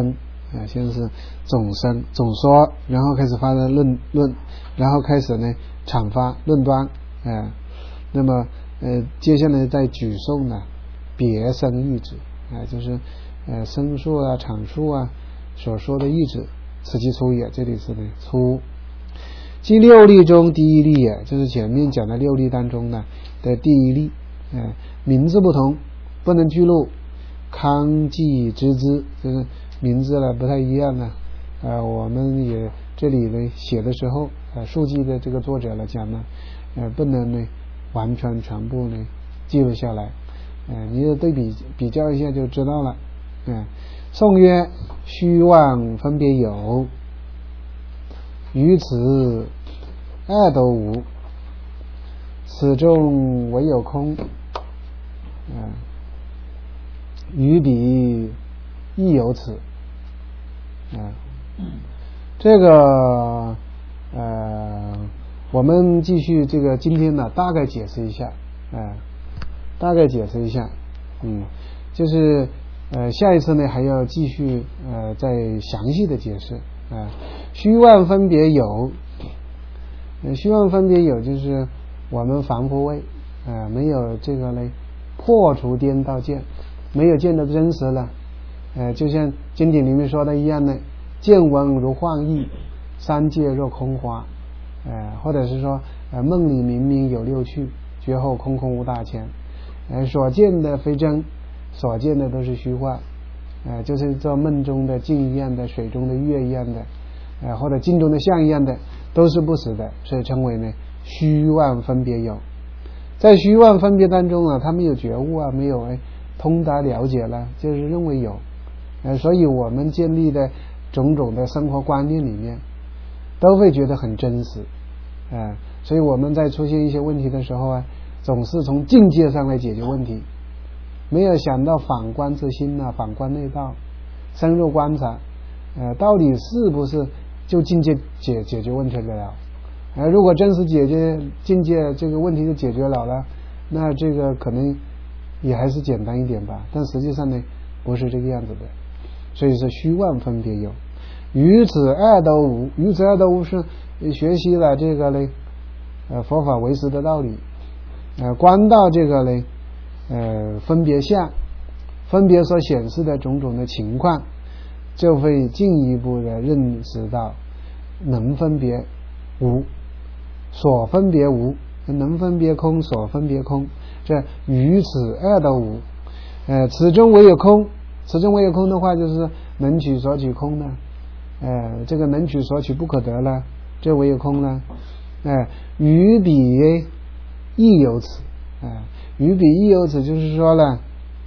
啊，先是总生总说，然后开始发的论论，然后开始呢阐发论断，啊，那么呃接下来再举诵呢别生意旨，啊，就是呃生述啊阐述啊所说的意旨，此其出也，这里是呢出。即六例中第一例也，就是前面讲的六例当中呢的第一例，呃名字不同，不能居录，康记之之，就是名字呢不太一样呢，呃，我们也这里呢写的时候，呃，述记的这个作者来讲呢，呃，不能呢完全全部呢记录下来，呃，你就对比比较一下就知道了。嗯、呃，宋曰：虚妄分别有，于此二都无，此中唯有空。嗯、呃，于彼亦有此。啊，这个呃，我们继续这个今天呢，大概解释一下，啊，大概解释一下，嗯，就是呃，下一次呢还要继续呃再详细的解释啊。虚妄分别有，呃，虚妄分别有就是我们凡夫位啊，没有这个呢破除颠倒见，没有见得真实了。呃，就像经典里面说的一样的，见闻如幻翳，三界若空花，呃，或者是说，呃，梦里明明有六趣，觉后空空无大千，呃，所见的非真，所见的都是虚幻，呃，就是这梦中的镜一样的，水中的月一样的，呃，或者镜中的像一样的，都是不实的，所以称为呢虚妄分别有。在虚妄分别当中啊，他没有觉悟啊，没有哎通达了解了，就是认为有。呃，所以我们建立的种种的生活观念里面，都会觉得很真实，啊、呃，所以我们在出现一些问题的时候啊，总是从境界上来解决问题，没有想到反观自心啊，反观内道，深入观察，呃，到底是不是就境界解解决问题得了？呃，如果真是解决境界这个问题就解决了了，那这个可能也还是简单一点吧，但实际上呢，不是这个样子的。所以是虚妄分别有，于此二都无。于此二都无是学习了这个呢，呃，佛法唯识的道理，呃，观到这个呢，呃，分别相，分别所显示的种种的情况，就会进一步的认识到能分别无，所分别无，能分别空，所分别空，这于此二都无。呃，此中唯有空。此中唯有空的话，就是能取所取空呢，呃，这个能取所取不可得了，这唯有空呢，呃，于彼亦有此，啊、呃，于彼亦有此，就是说呢，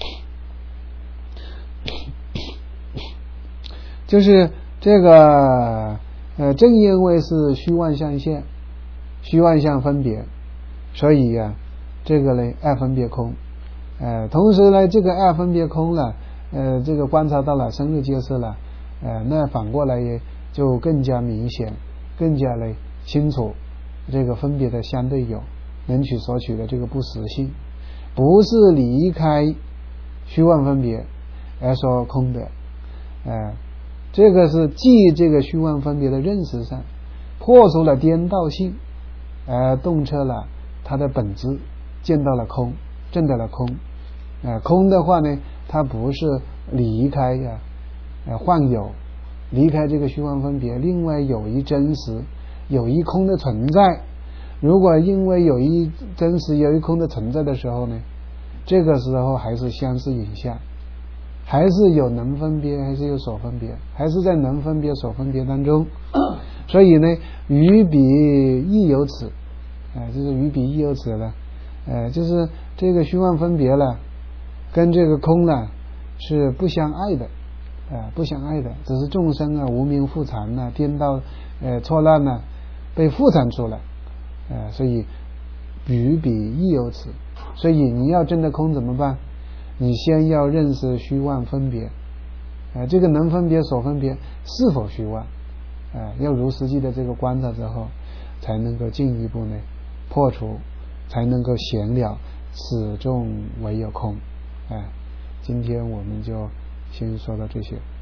就是这个呃，正因为是虚妄相现，虚妄相分别，所以呀、啊，这个呢二分别空，呃，同时呢，这个二分别空了。呃，这个观察到了，深入揭示了，呃，那反过来也就更加明显，更加的清楚，这个分别的相对有，能取所取的这个不实性，不是离开虚妄分别而说空的，呃，这个是继这个虚妄分别的认识上，破除了颠倒性，而洞彻了它的本质，见到了空，证到了空，呃，空的话呢，它不是离开呀、啊，呃，幻有，离开这个虚妄分别，另外有一真实，有一空的存在。如果因为有一真实有一空的存在的时候呢，这个时候还是相似影像，还是有能分别，还是有所分别，还是在能分别所分别当中。所以呢，于彼亦有此，啊、呃，就是于彼亦有此了，呃，就是这个虚妄分别了。跟这个空呢是不相爱的，呃，不相爱的，只是众生啊无明复缠啊颠倒呃错乱呢、啊、被复缠出来，呃，所以于彼亦有此。所以你要真的空怎么办？你先要认识虚妄分别，呃，这个能分别所分别是否虚妄，呃，要如实际的这个观察之后，才能够进一步呢破除，才能够显了此中唯有空。哎，今天我们就先说到这些。